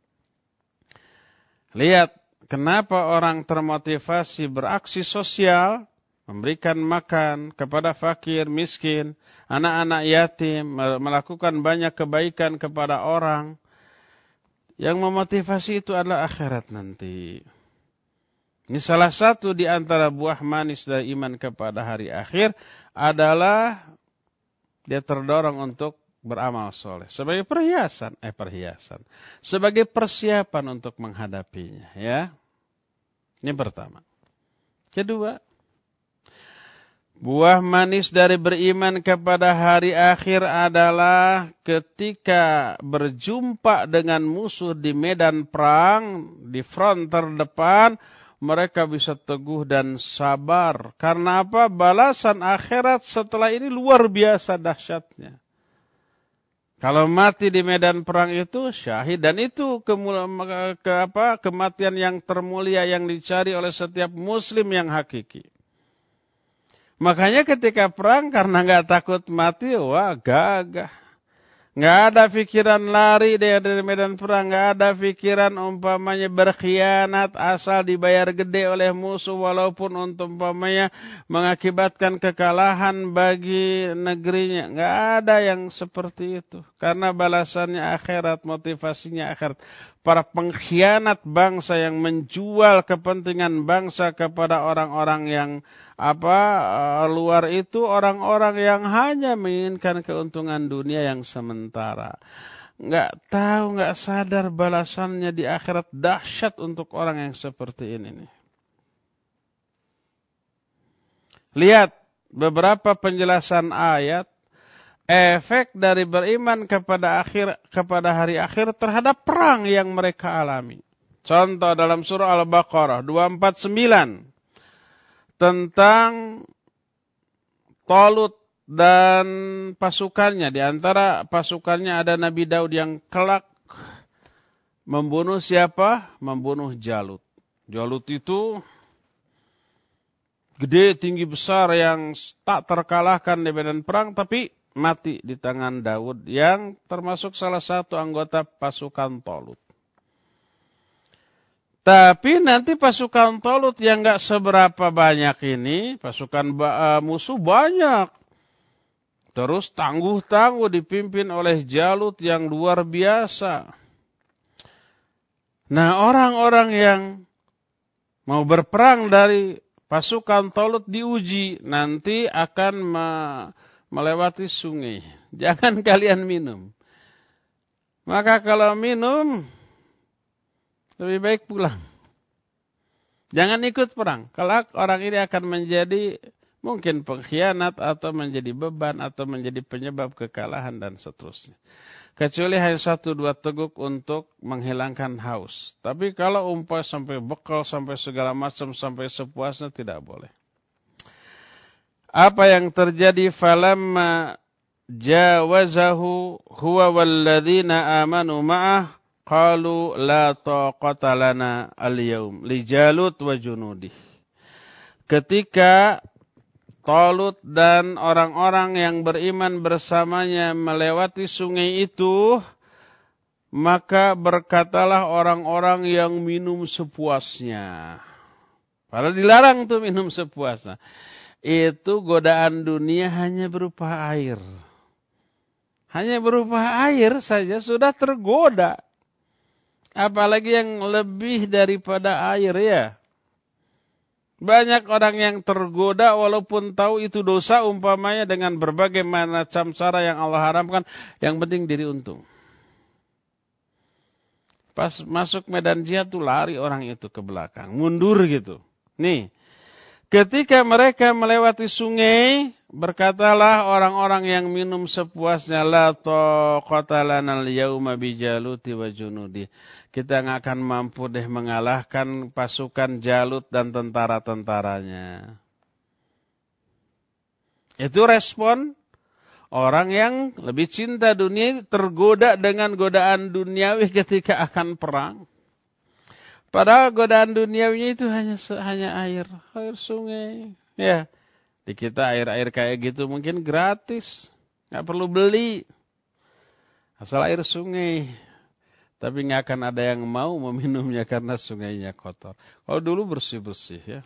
Lihat kenapa orang termotivasi beraksi sosial, memberikan makan kepada fakir, miskin, anak-anak yatim, melakukan banyak kebaikan kepada orang. Yang memotivasi itu adalah akhirat nanti. Ini salah satu di antara buah manis dari iman kepada hari akhir adalah dia terdorong untuk beramal soleh sebagai perhiasan, sebagai persiapan untuk menghadapinya, ya. Ini pertama. Kedua, buah manis dari beriman kepada hari akhir adalah ketika berjumpa dengan musuh di medan perang, di front terdepan, mereka bisa teguh dan sabar. Karena apa? Balasan akhirat setelah ini luar biasa dahsyatnya. Kalau mati di medan perang itu syahid, dan itu kematian yang termulia yang dicari oleh setiap muslim yang hakiki. Makanya ketika perang, karena nggak takut mati, wah gagah. Nggak ada pikiran lari dari medan perang. Nggak ada pikiran umpamanya berkhianat asal dibayar gede oleh musuh. Walaupun umpamanya mengakibatkan kekalahan bagi negerinya. Nggak ada yang seperti itu. Karena balasannya akhirat, motivasinya akhirat. Para pengkhianat bangsa yang menjual kepentingan bangsa kepada orang-orang yang luar itu, orang-orang yang hanya menginginkan keuntungan dunia yang sementara. Nggak tahu, nggak sadar balasannya di akhirat dahsyat untuk orang yang seperti ini nih. Lihat beberapa penjelasan ayat, efek dari beriman kepada hari akhir terhadap perang yang mereka alami. Contoh dalam surah Al-Baqarah 249 tentang Talut dan pasukannya. Di antara pasukannya ada Nabi Daud yang kelak membunuh siapa? Membunuh Jalut. Jalut itu gede, tinggi, besar yang tak terkalahkan di medan perang, tapi mati di tangan Daud yang termasuk salah satu anggota pasukan Talut. Tapi nanti pasukan Talut yang gak seberapa banyak ini, pasukan musuh banyak. Terus tangguh-tangguh dipimpin oleh Jalut yang luar biasa. Nah, orang-orang yang mau berperang dari pasukan Talut diuji, nanti akan melewati sungai. Jangan kalian minum. Maka kalau minum, lebih baik pulang. Jangan ikut perang. Kalau orang ini akan menjadi mungkin pengkhianat atau menjadi beban atau menjadi penyebab kekalahan dan seterusnya. Kecuali hanya 1-2 teguk untuk menghilangkan haus. Tapi kalau sampai bekal, sampai segala macam, sampai sepuasnya tidak boleh. Apa yang terjadi? Falamma jawazahu huwa walladzina amanu ma'ah qalu la taqata lana al-yawm li Jalut wa junudih. Ketika Talut dan orang-orang yang beriman bersamanya melewati sungai itu, maka berkatalah orang-orang yang minum sepuasnya. Padahal dilarang tuh minum sepuasnya. Itu godaan dunia hanya berupa air. Hanya berupa air saja sudah tergoda. Apalagi yang lebih daripada air ya. Banyak orang yang tergoda walaupun tahu itu dosa umpamanya dengan berbagai macam cara yang Allah haramkan. Yang penting diri untung. Pas masuk medan jihad tuh lari orang itu ke belakang. Mundur gitu. Nih. Ketika mereka melewati sungai, berkatalah orang-orang yang minum sepuasnya, la taqata lana al-yawma bi Jaluti wa junudi. Kita nggak akan mampu deh mengalahkan pasukan Jalut dan tentara-tentaranya. Itu respon orang yang lebih cinta dunia, tergoda dengan godaan duniawi ketika akan perang. Padahal godaan duniawinya itu hanya air sungai. Ya, di kita air-air kayak gitu mungkin gratis, nggak perlu beli, asal air sungai. Tapi nggak akan ada yang mau meminumnya karena sungainya kotor. Kalau dulu bersih-bersih ya.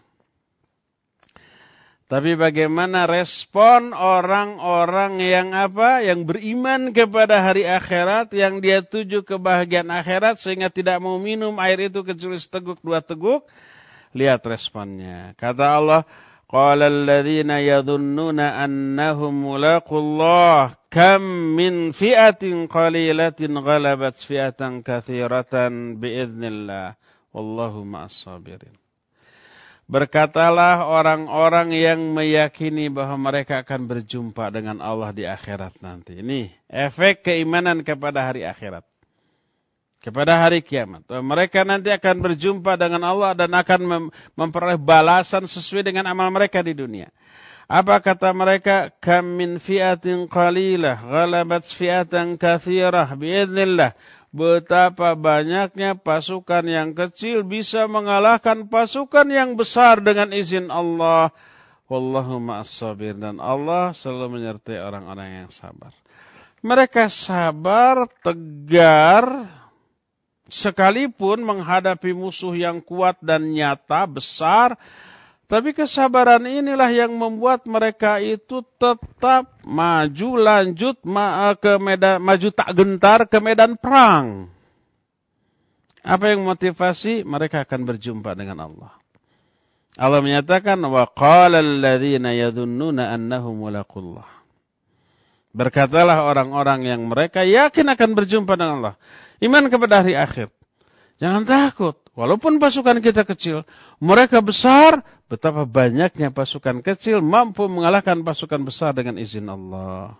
Tapi bagaimana respon orang-orang yang yang beriman kepada hari akhirat, yang dia tuju kebahagiaan akhirat sehingga tidak mau minum air itu kecuali seteguk 2 teguk? Lihat responnya. Kata Allah, qala alladziina yadhunnuna annahum mulaqullah kam min fi'atin qalilatin ghalabat fi'atan katsiratan biiznillah wallahu ma'as sabirin. Berkatalah orang-orang yang meyakini bahwa mereka akan berjumpa dengan Allah di akhirat nanti. Ini efek keimanan kepada hari akhirat. Kepada hari kiamat. Mereka nanti akan berjumpa dengan Allah dan akan memperoleh balasan sesuai dengan amal mereka di dunia. Apa kata mereka? Kam min fi'atin qalilah ghalabat fi'atan katsirah biiznillah. Betapa banyaknya pasukan yang kecil bisa mengalahkan pasukan yang besar dengan izin Allah. Wallahu ma'as sabir. Dan Allah selalu menyertai orang-orang yang sabar. Mereka sabar, tegar, sekalipun menghadapi musuh yang kuat dan nyata, besar. Tapi kesabaran inilah yang membuat mereka itu tetap maju, lanjut ke medan, maju tak gentar ke medan perang. Apa yang motivasi? Mereka akan berjumpa dengan Allah. Allah menyatakan, wa qala alladziina yadhunnuna annahum mulaqullah. Berkatalah orang-orang yang mereka yakin akan berjumpa dengan Allah. Iman kepada hari akhir. Jangan takut. Walaupun pasukan kita kecil, mereka besar. Betapa banyaknya pasukan kecil mampu mengalahkan pasukan besar dengan izin Allah.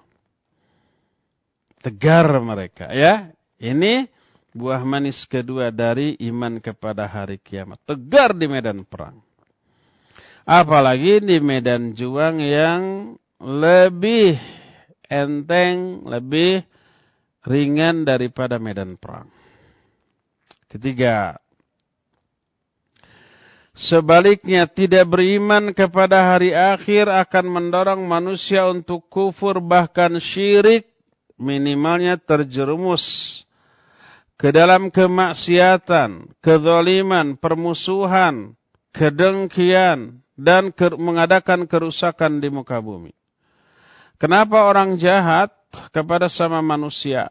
Tegar mereka. Ya, ini buah manis kedua dari iman kepada hari kiamat. Tegar di medan perang. Apalagi di medan juang yang lebih enteng, lebih ringan daripada medan perang. Ketiga, sebaliknya tidak beriman kepada hari akhir akan mendorong manusia untuk kufur bahkan syirik, minimalnya terjerumus ke dalam kemaksiatan, kezaliman, permusuhan, kedengkian, dan mengadakan kerusakan di muka bumi. Kenapa orang jahat kepada sama manusia?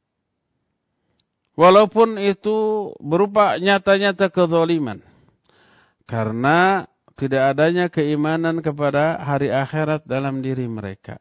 Walaupun itu berupa nyata-nyata kezaliman. Karena tidak adanya keimanan kepada hari akhirat dalam diri mereka.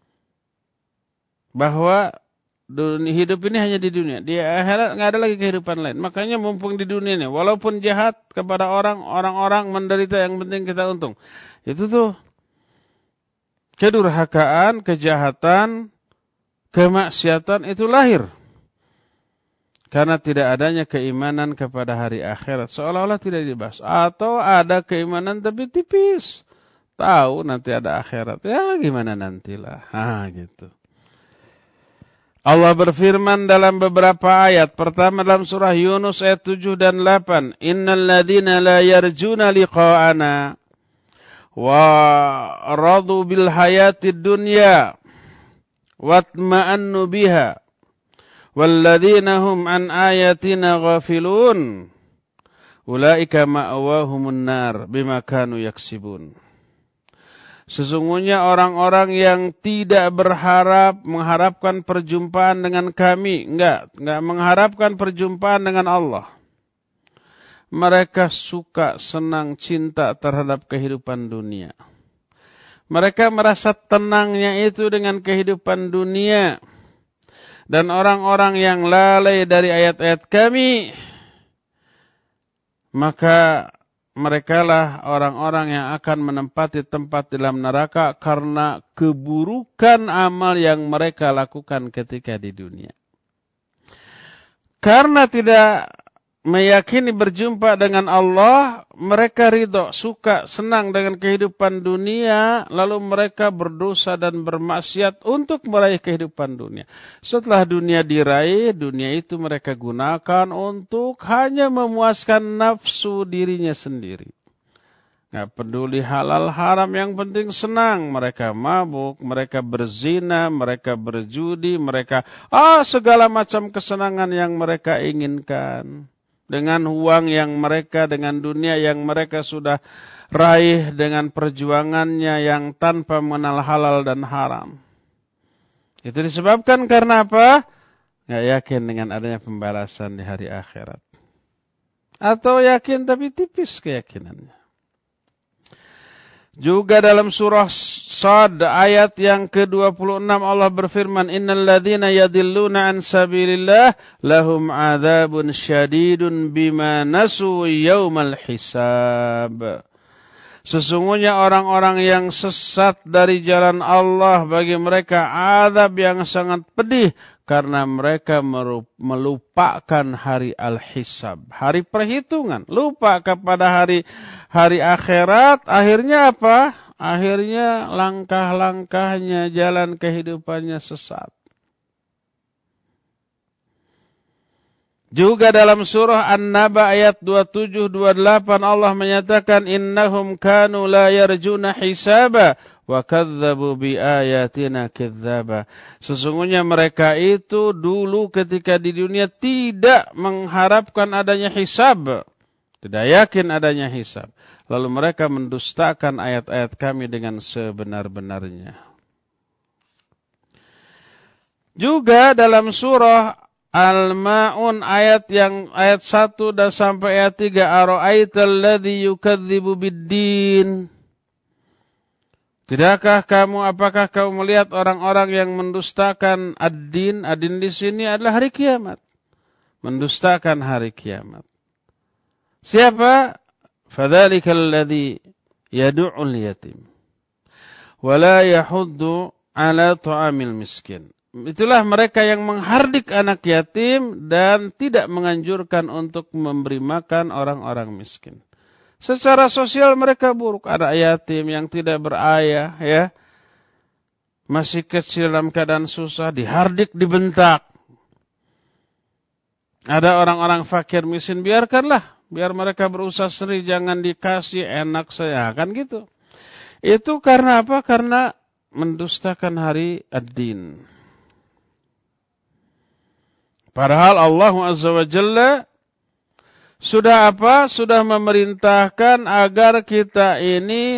Bahwa hidup ini hanya di dunia. Di akhirat nggak ada lagi kehidupan lain. Makanya mumpung di dunia ini, walaupun jahat kepada orang-orang menderita, yang penting kita untung. Itu tuh kedurhakaan, kejahatan, kemaksiatan itu lahir karena tidak adanya keimanan kepada hari akhirat. Seolah-olah tidak dibahas. Atau ada keimanan tapi tipis. Tahu nanti ada akhirat. Ya gimana nantilah. Gitu. Allah berfirman dalam beberapa ayat. Pertama dalam surah Yunus ayat 7 dan 8. Innal ladzina la yarjuna liqa'ana wa radu bil hayatid dunya watma'annu biha walladzina hum an ayatina ghafilun ulaika ma'wahumun nar bima kanu yaksibun. Sesungguhnya orang-orang yang tidak mengharapkan perjumpaan dengan kami, enggak mengharapkan perjumpaan dengan Allah. Mereka suka, senang, cinta terhadap kehidupan dunia. Mereka merasa tenangnya itu dengan kehidupan dunia. Dan orang-orang yang lalai dari ayat-ayat kami, maka merekalah orang-orang yang akan menempati tempat dalam neraka karena keburukan amal yang mereka lakukan ketika di dunia. Karena tidak meyakini berjumpa dengan Allah, mereka ridho, suka, senang dengan kehidupan dunia, lalu mereka berdosa dan bermaksiat untuk meraih kehidupan dunia. Setelah dunia diraih, dunia itu mereka gunakan untuk hanya memuaskan nafsu dirinya sendiri. Nggak peduli halal haram, yang penting senang. Mereka mabuk, mereka berzina, mereka berjudi, mereka segala macam kesenangan yang mereka inginkan. Dengan uang yang mereka, dengan dunia yang mereka sudah raih dengan perjuangannya yang tanpa mengenal halal dan haram. Itu disebabkan karena apa? Nggak yakin dengan adanya pembalasan di hari akhirat. Atau yakin tapi tipis keyakinannya. Juga dalam surah Sad ayat yang ke-26 Allah berfirman, Innal ladzina yadilluna an sabilillah lahum adzabun syadidun bima nasu yaumal hisab. Sesungguhnya orang-orang yang sesat dari jalan Allah, bagi mereka azab yang sangat pedih karena mereka melupakan hari al-hisab, hari perhitungan, lupa kepada hari akhirat. Akhirnya apa? Akhirnya langkah-langkahnya, jalan kehidupannya sesat. Juga dalam surah An-Naba ayat 27-28 Allah menyatakan innahum kanu la yarjuna hisaba wa kadzdzabu biayatina kadzdzaba. Sesungguhnya mereka itu dulu ketika di dunia tidak mengharapkan adanya hisab, tidak yakin adanya hisab. Lalu mereka mendustakan ayat-ayat kami dengan sebenar-benarnya. Juga dalam surah Al-Ma'un ayat 1 dan sampai ayat 3, ara'aital ladzi yukadzibu biddin. Tidakkah kamu, apakah kamu melihat orang-orang yang mendustakan ad-din? Ad-din di sini adalah hari kiamat. Mendustakan hari kiamat. Siapa? Fadzalikal ladzi yad'ul yatim wa la yahuddu ala ta'amil miskin. Itulah mereka yang menghardik anak yatim dan tidak menganjurkan untuk memberi makan orang-orang miskin. Secara sosial mereka buruk. Ada yatim yang tidak berayah, ya, masih kecil dalam keadaan susah, dihardik, dibentak. Ada orang-orang fakir miskin, biarkanlah, biar mereka berusaha sendiri, jangan dikasih, enak saya, kan gitu. Itu karena apa? Karena mendustakan hari ad-din. Padahal Allah Azza wa Jalla sudah apa? Sudah memerintahkan agar kita ini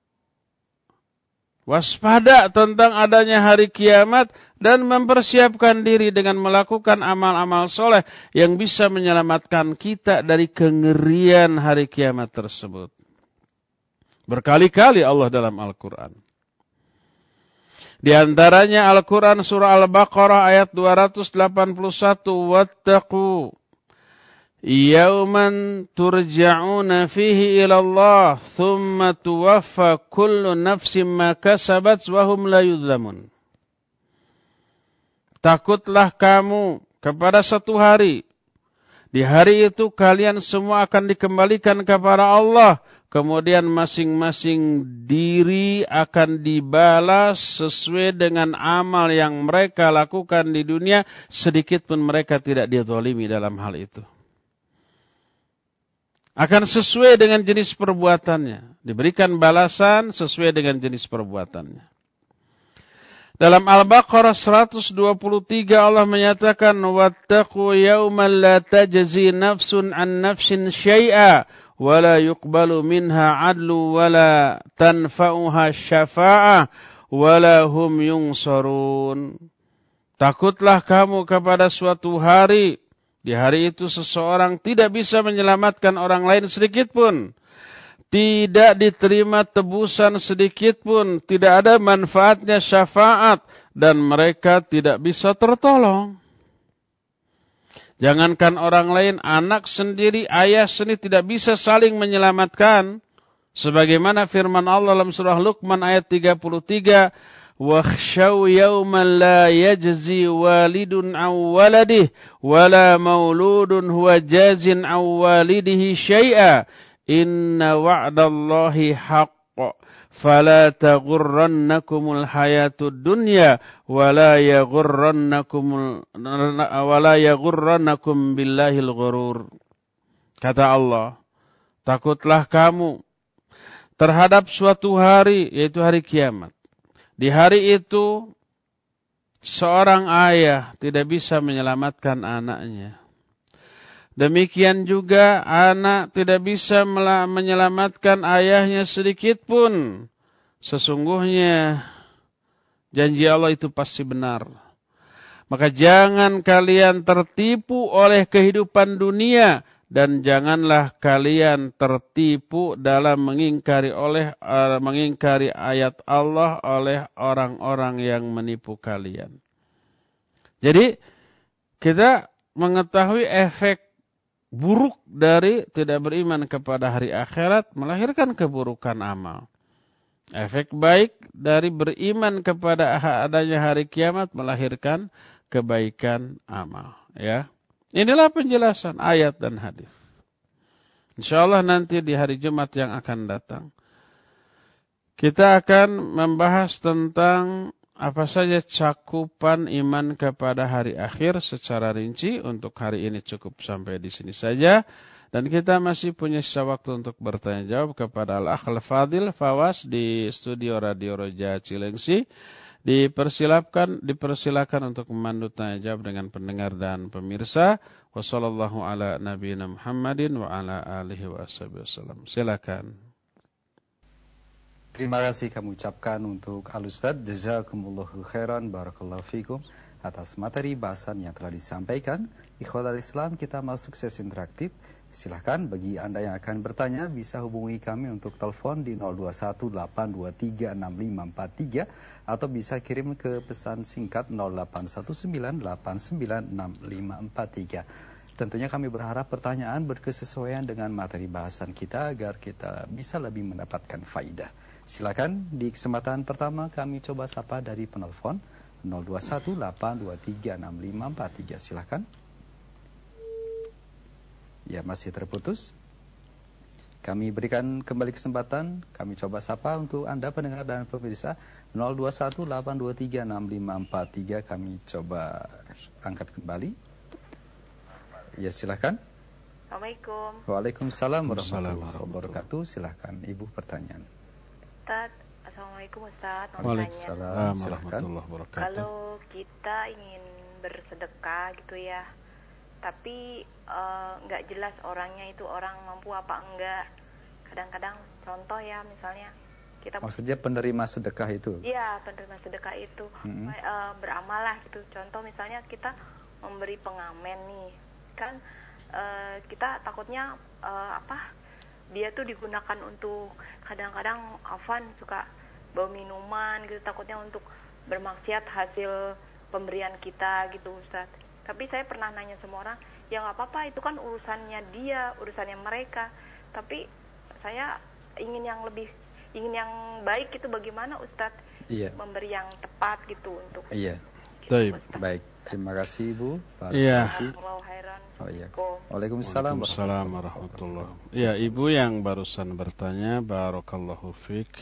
waspada tentang adanya hari kiamat dan mempersiapkan diri dengan melakukan amal-amal soleh yang bisa menyelamatkan kita dari kengerian hari kiamat tersebut. Berkali-kali Allah dalam Al-Quran. Di antaranya Al-Quran surah Al-Baqarah ayat 281. Wattaqu yawman turja'una fihi ilallah thumma tuwaffa kullu nafsin ma kasabat wa hum la yudzamun. Takutlah kamu kepada satu hari. Di hari itu kalian semua akan dikembalikan kepada Allah. Kemudian masing-masing diri akan dibalas sesuai dengan amal yang mereka lakukan di dunia. Sedikit pun mereka tidak dizalimi dalam hal itu. Akan sesuai dengan jenis perbuatannya. Diberikan balasan sesuai dengan jenis perbuatannya. Dalam Al-Baqarah 123 Allah menyatakan, wattaqu yawman la tajzi nafsun an nafsin syai'a wala yuqbalu minha adlu wala tanfa'uha syafa'ah wala hum yunsarun. Takutlah kamu kepada suatu hari. Di hari itu seseorang tidak bisa menyelamatkan orang lain sedikit pun. Tidak diterima tebusan sedikit pun. Tidak ada manfaatnya syafaat. Dan mereka tidak bisa tertolong. Jangankan orang lain, anak sendiri, ayah sendiri tidak bisa saling menyelamatkan. Sebagaimana firman Allah dalam surah Luqman ayat 33. وَخْشَوْ يَوْمًا لَا يَجْزِي وَالِدٌ عَنْ وَلَدِهِ وَلَا مَوْلُودٌ هُوَ جَازٍ عَنْ وَالِدِهِ شَيْئًا إِنَّ وَعْدَ اللَّهِ حَقٌّ فَلَا تَغُرَّنَّكُمُ الْحَيَاةُ الدُّنْيَا وَلَا يَغُرَّنَّكُمْ بِاللَّهِ الْغُرُورُ. Kata Allah, takutlah kamu terhadap suatu hari, yaitu hari kiamat. Di hari itu, seorang ayah tidak bisa menyelamatkan anaknya. Demikian juga anak tidak bisa menyelamatkan ayahnya sedikit pun. Sesungguhnya janji Allah itu pasti benar. Maka jangan kalian tertipu oleh kehidupan dunia. Dan janganlah kalian tertipu dalam mengingkari ayat Allah oleh orang-orang yang menipu kalian. Jadi kita mengetahui efek buruk dari tidak beriman kepada hari akhirat melahirkan keburukan amal. Efek baik dari beriman kepada adanya hari kiamat melahirkan kebaikan amal. Ya. Inilah penjelasan ayat dan hadis. InsyaAllah nanti di hari Jumat yang akan datang, kita akan membahas tentang apa saja cakupan iman kepada hari akhir secara rinci. Untuk hari ini cukup sampai di sini saja. Dan kita masih punya sisa waktu untuk bertanya jawab kepada Al-Akh Al-Fadil Fawas di studio Radio Roja Cilengsi. Dipersilakan untuk memandu tanya jawab dengan pendengar dan pemirsa. Wassallallahu ala nabiyina Muhammadin wa ala alihi wa ashabihi wasallam. Silakan. Terima kasih kami ucapkan untuk Al-Ustaz. Jazakumullahu khairan, barakallahu fikum atas materi bahasan yang telah disampaikan. Ikhwatal Islam, kita masuk sesi interaktif. Silahkan bagi Anda yang akan bertanya bisa hubungi kami untuk telepon di 0218236543 atau bisa kirim ke pesan singkat 0819896543. Tentunya kami berharap pertanyaan berkesesuaian dengan materi bahasan kita agar kita bisa lebih mendapatkan faidah. Silakan di kesempatan pertama kami coba sapa dari penelpon 0218236543. Silakan. Ya, masih terputus. Kami berikan kembali kesempatan. Kami coba sapa untuk Anda pendengar dan pemirsa 0218236543. Kami coba angkat kembali. Ya, silakan. Assalamualaikum. Waalaikumsalam warahmatullahi wabarakatuh. Silakan Ibu pertanyaan. Ustaz, Assalamualaikum Ustaz. Waalaikumsalam. Silakan. Kalau kita ingin bersedekah gitu ya, tapi nggak jelas orangnya itu orang mampu apa enggak. Kadang-kadang contoh ya, misalnya kita maksudnya penerima sedekah itu? Iya, penerima sedekah itu beramalah gitu. Contoh misalnya kita memberi pengamen nih, kan kita takutnya dia tuh digunakan untuk kadang-kadang Afan suka bawa minuman gitu, takutnya untuk bermaksiat hasil pemberian kita gitu Ustaz. Tapi saya pernah nanya sama orang, ya nggak apa-apa, itu kan urusannya dia, urusannya mereka. Tapi saya ingin yang baik itu bagaimana Ustadz? Iya. Memberi yang tepat gitu untuk. Iya. Gitu, Baik. Terima kasih Ibu. Iya. Oh iya. Waalaikumsalam warahmatullahi wabarakatuh. Ya, Ibu yang barusan bertanya, barakallahu fiik.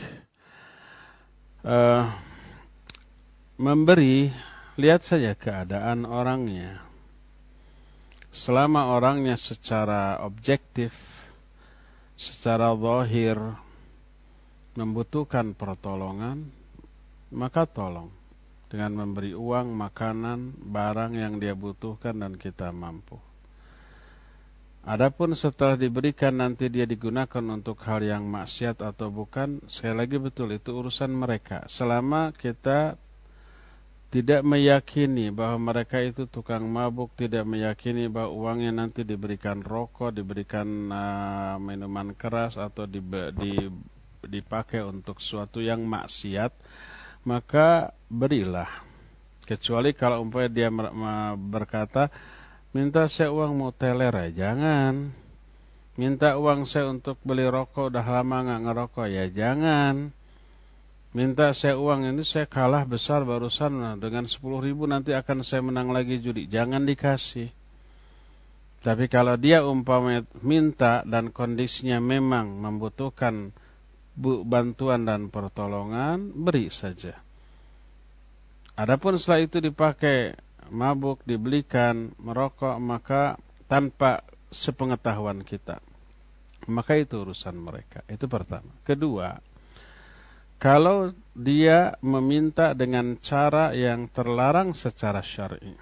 Memberi, lihat saja keadaan orangnya. Selama orangnya secara objektif, secara zahir membutuhkan pertolongan, maka tolong dengan memberi uang, makanan, barang yang dia butuhkan dan kita mampu. Adapun setelah diberikan nanti dia digunakan untuk hal yang maksiat atau bukan, sekali lagi betul itu urusan mereka. Selama kita tidak meyakini bahwa mereka itu tukang mabuk, tidak meyakini bahwa uangnya nanti diberikan rokok, diberikan minuman keras atau dipakai untuk sesuatu yang maksiat, maka berilah. Kecuali kalau umpamanya dia berkata, minta saya uang mau teler ya, jangan. Minta uang saya untuk beli rokok, udah lama nggak ngerokok ya, jangan. Minta saya uang ini, saya kalah besar barusan, dengan 10.000 nanti akan saya menang lagi judi, jangan dikasih. Tapi kalau dia umpamanya minta dan kondisinya memang membutuhkan bantuan dan pertolongan, beri saja. Adapun setelah itu dipakai mabuk, dibelikan, merokok, maka tanpa sepengetahuan kita, maka itu urusan mereka. Itu pertama. Kedua, kalau dia meminta dengan cara yang terlarang secara syar'i,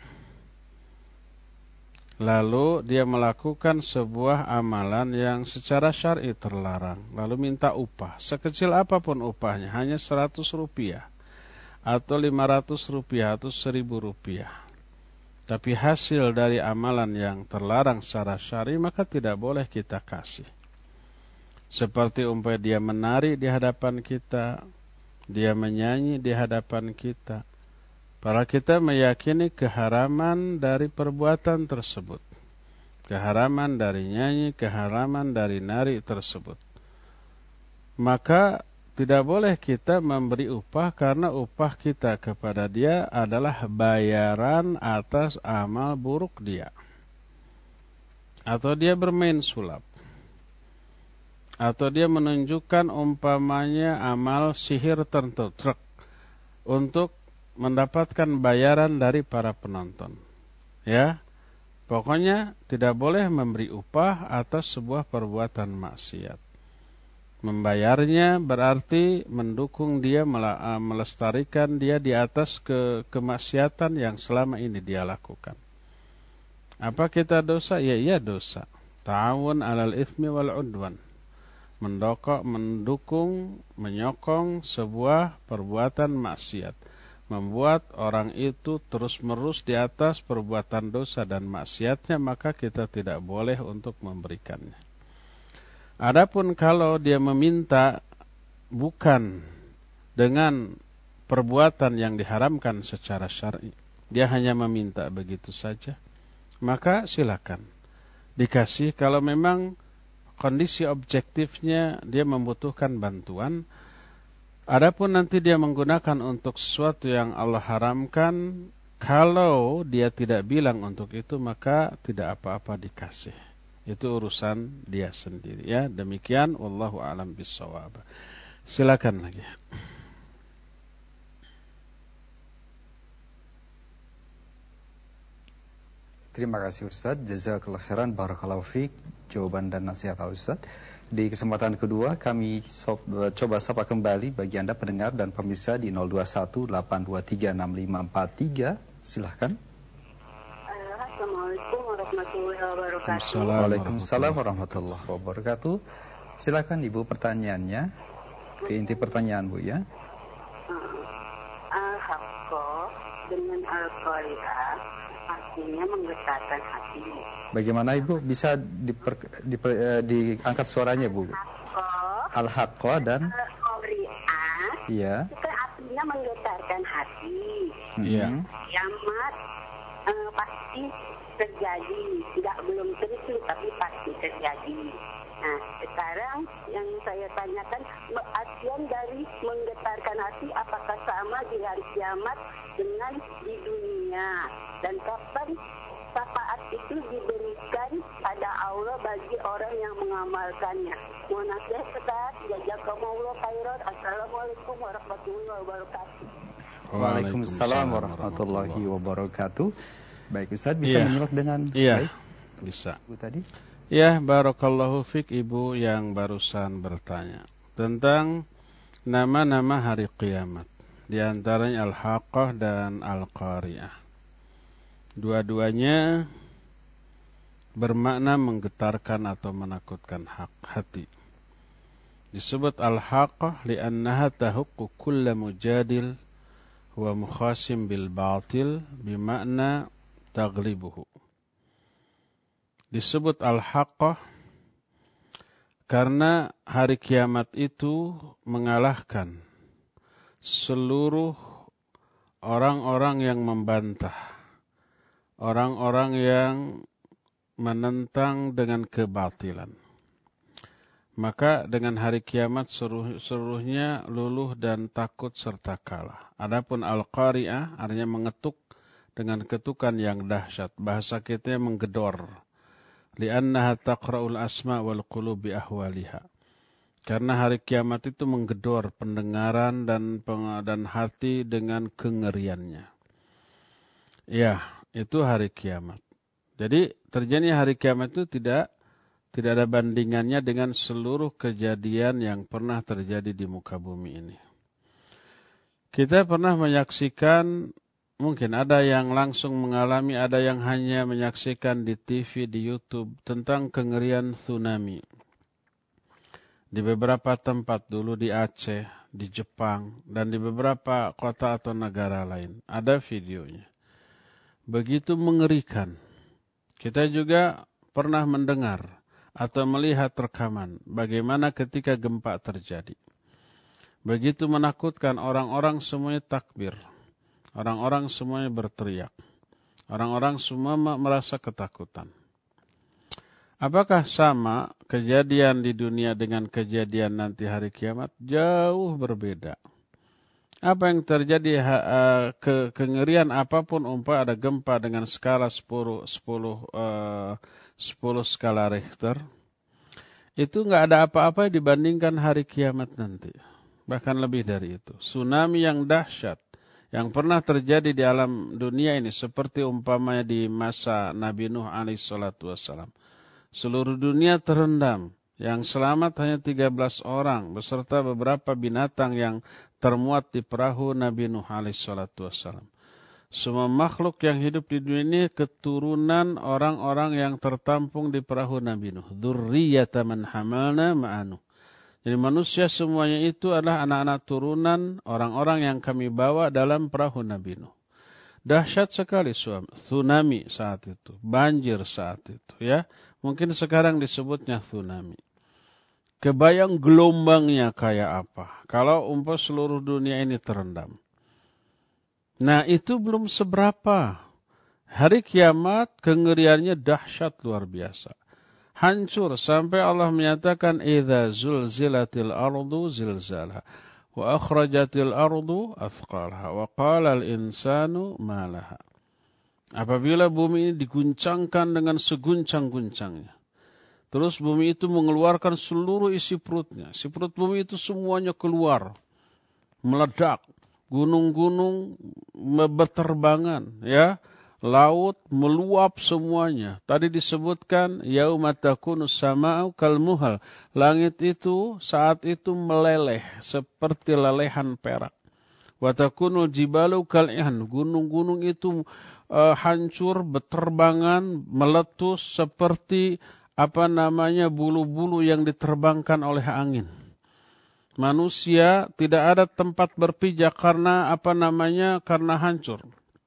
lalu dia melakukan sebuah amalan yang secara syar'i terlarang, lalu minta upah, sekecil apapun upahnya, hanya 100 rupiah, atau 500 rupiah, atau 1.000 rupiah. Tapi hasil dari amalan yang terlarang secara syar'i, maka tidak boleh kita kasih. Seperti umpamanya dia menari di hadapan kita, dia menyanyi di hadapan kita, para kita meyakini keharaman dari perbuatan tersebut, keharaman dari nyanyi, keharaman dari nari tersebut, maka tidak boleh kita memberi upah, karena upah kita kepada dia adalah bayaran atas amal buruk dia. Atau dia bermain sulap, atau dia menunjukkan umpamanya amal sihir tertentu untuk mendapatkan bayaran dari para penonton. Ya, Pokoknya tidak boleh memberi upah atas sebuah perbuatan maksiat. Membayarnya berarti mendukung dia, melestarikan dia di atas kemaksiatan yang selama ini dia lakukan. Apa kita dosa? Ya, iya dosa. Ta'awun 'alal itsmi wal 'udwan. Mendukung, menyokong sebuah perbuatan maksiat. Membuat orang itu terus-menerus di atas perbuatan dosa dan maksiatnya, maka kita tidak boleh untuk memberikannya. Adapun kalau dia meminta bukan dengan perbuatan yang diharamkan secara syar'i, dia hanya meminta begitu saja, maka silakan dikasih kalau memang kondisi objektifnya dia membutuhkan bantuan. Adapun nanti dia menggunakan untuk sesuatu yang Allah haramkan, kalau dia tidak bilang untuk itu, maka tidak apa-apa dikasih. Itu urusan dia sendiri, ya. Demikian, wallahu a'lam bissawab. Silakan lagi. Terima kasih Ustaz, jazakallahu khairan, barakallahu fiik, jawaban dan nasihat Ustaz. Di kesempatan kedua kami coba sapa kembali bagi Anda pendengar dan pemirsa di 0218236543. Silahkan. Assalamualaikum warahmatullahi wabarakatuh. Waalaikumsalam warahmatullahi wabarakatuh. Silahkan Ibu pertanyaannya. Ke inti pertanyaan Bu, ya. Al-Haqqah dengan Al-Qari'ah artinya menggetarkan hati. Bagaimana Ibu bisa diangkat suaranya Bu? Al-Haqqah dan Al-Qari'ah. Iya. Itu artinya menggetarkan hati. Iya. Kiamat pasti terjadi, belum tentu tapi pasti terjadi. Nah, sekarang yang saya tanyakan, artian dari menggetarkan hati apakah sama di hari kiamat dengan di dunia, dan kapan syafaat itu diberikan pada Allah bagi orang yang mengamalkannya. Mohon nasihat Ustaz, jazakumullah khairan. Assalamualaikum warahmatullahi wabarakatuh. Waalaikumsalam warahmatullahi wabarakatuh. Baik Ustaz, bisa menyimak dengan baik? Bisa. Bu tadi? Ya, barakallahu fik Ibu yang barusan bertanya tentang nama-nama hari kiamat. Di antaranya Al-Haqqah dan Al-Qari'ah. Dua-duanya bermakna menggetarkan atau menakutkan hati. Disebut Al-Haqqah li'annaha tahuqqu kulla mujadil wa mukhasim bil batil bimakna taglibuhu. Disebut Al-Haqqah karena hari kiamat itu mengalahkan seluruh orang-orang yang membantah, orang-orang yang menentang dengan kebatilan. Maka dengan hari kiamat seluruhnya luluh dan takut serta kalah. Adapun Al-Qari'ah artinya mengetuk dengan ketukan yang dahsyat. Bahasa kita menggedor. Li'annaha taqra'ul asma' wal qulub bi ahwaliha. Karena hari kiamat itu menggedor pendengaran dan hati dengan kengeriannya. Ya, itu hari kiamat. Jadi terjadi hari kiamat itu tidak ada bandingannya dengan seluruh kejadian yang pernah terjadi di muka bumi ini. Kita pernah menyaksikan, mungkin ada yang langsung mengalami, ada yang hanya menyaksikan di TV, di YouTube, tentang kengerian tsunami. Di beberapa tempat dulu di Aceh, di Jepang, dan di beberapa kota atau negara lain. Ada videonya. Begitu mengerikan. Kita juga pernah mendengar atau melihat rekaman bagaimana ketika gempa terjadi. Begitu menakutkan, orang-orang semuanya takbir. Orang-orang semuanya berteriak. Orang-orang semua merasa ketakutan. Apakah sama kejadian di dunia dengan kejadian nanti hari kiamat? Jauh berbeda. Apa yang terjadi, kengerian apapun, umpama ada gempa dengan skala 10 skala Richter, itu nggak ada apa-apa dibandingkan hari kiamat nanti. Bahkan lebih dari itu. Tsunami yang dahsyat, yang pernah terjadi di alam dunia ini seperti umpamanya di masa Nabi Nuh alaihissalatu wassalam. Seluruh dunia terendam, yang selamat hanya 13 orang beserta beberapa binatang yang termuat di perahu Nabi Nuh alaihissalatu wassalam. Semua makhluk yang hidup di dunia ini keturunan orang-orang yang tertampung di perahu Nabi Nuh. Dzurriyyata man hamalna ma'anu. Jadi manusia semuanya itu adalah anak-anak turunan orang-orang yang kami bawa dalam perahu Nabi Nuh. Dahsyat sekali tsunami saat itu, banjir saat itu, ya. Mungkin sekarang disebutnya tsunami. Kebayang gelombangnya kayak apa kalau umpama seluruh dunia ini terendam. Nah, itu belum seberapa. Hari kiamat kengeriannya dahsyat luar biasa. Hancur sampai Allah menyatakan idza zulzilatil ardu zilzalaha wa akhrajatil ardu athqalaha wa qala al insanu ma laha. Apabila bumi ini diguncangkan dengan seguncang-guncangnya, terus bumi itu mengeluarkan seluruh isi perutnya, si perut bumi itu semuanya keluar, meledak, gunung-gunung berterbangan, ya. Laut meluap semuanya. Tadi disebutkan yauma takunus sama'u kalmuhal. Langit itu saat itu meleleh seperti lelehan perak. Wa takunul jibalu kal'ihan. Gunung-gunung itu hancur, berterbangan, meletus seperti bulu-bulu yang diterbangkan oleh angin. Manusia tidak ada tempat berpijak karena karena hancur.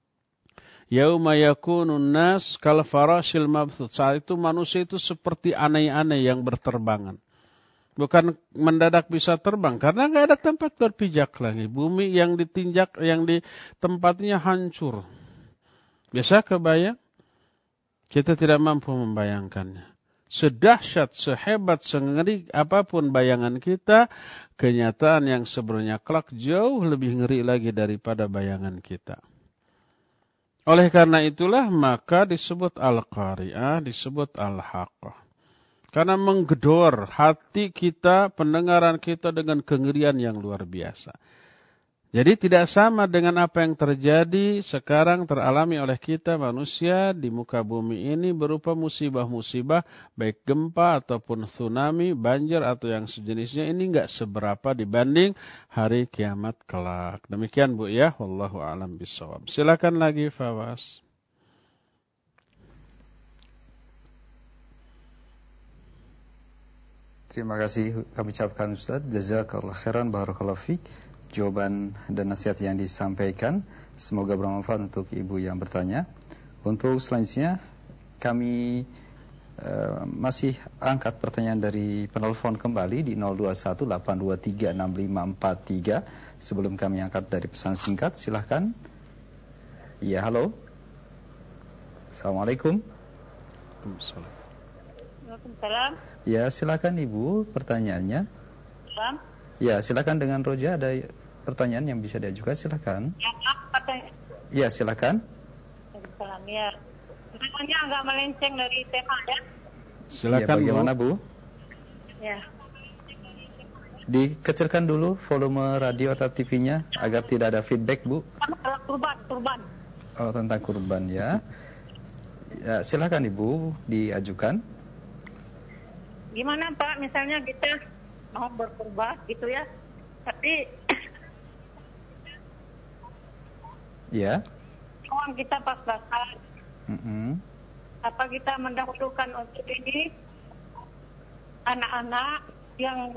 Yauma yakunun nas kal farashil mabthut. Saat itu manusia itu seperti anai-anai yang berterbangan. Bukan mendadak bisa terbang karena enggak ada tempat berpijak lagi. Bumi yang ditinjak, yang ditempatinya hancur. Biasa kebayang? Kita tidak mampu membayangkannya. Sedahsyat, sehebat, sengeri apapun bayangan kita, kenyataan yang sebenarnya kelak jauh lebih ngeri lagi daripada bayangan kita. Oleh karena itulah maka disebut Al-Qari'ah, disebut Al-Haqqah. Karena menggedor hati kita, pendengaran kita dengan kengerian yang luar biasa. Jadi tidak sama dengan apa yang terjadi sekarang teralami oleh kita manusia di muka bumi ini berupa musibah-musibah, baik gempa ataupun tsunami, banjir atau yang sejenisnya, ini enggak seberapa dibanding hari kiamat kelak. Demikian Bu ya, wallahu a'lam bishawab. Silakan lagi Fawaz. Terima kasih kami ucapkan Ustaz. Jazakallah khairan, barakallahu fiik. Jawaban dan nasihat yang disampaikan semoga bermanfaat untuk ibu yang bertanya. Untuk selanjutnya kami masih angkat pertanyaan dari penelpon kembali di 0218236543. Sebelum kami angkat dari pesan singkat, silahkan. Ya, halo. Assalamualaikum. Waalaikumsalam. Ya, silakan ibu pertanyaannya. Salam. Ya, silakan dengan Roja, ada pertanyaan yang bisa diajukan, silakan. Ya, pertanyaan. Ya, silakan. Salam ya. Pertanyaannya agak melenceng dari tema ya. Silakan ya, bagaimana Bu? Ya. Dikecilkan dulu volume radio atau TV-nya agar tidak ada feedback Bu. Kurban. Oh, tentang kurban ya. Ya, silakan Ibu diajukan. Gimana Pak, misalnya kita mau berkurban gitu ya, tapi ya, uang kita pas-pasan. Apa kita mendahulukan untuk ini anak-anak yang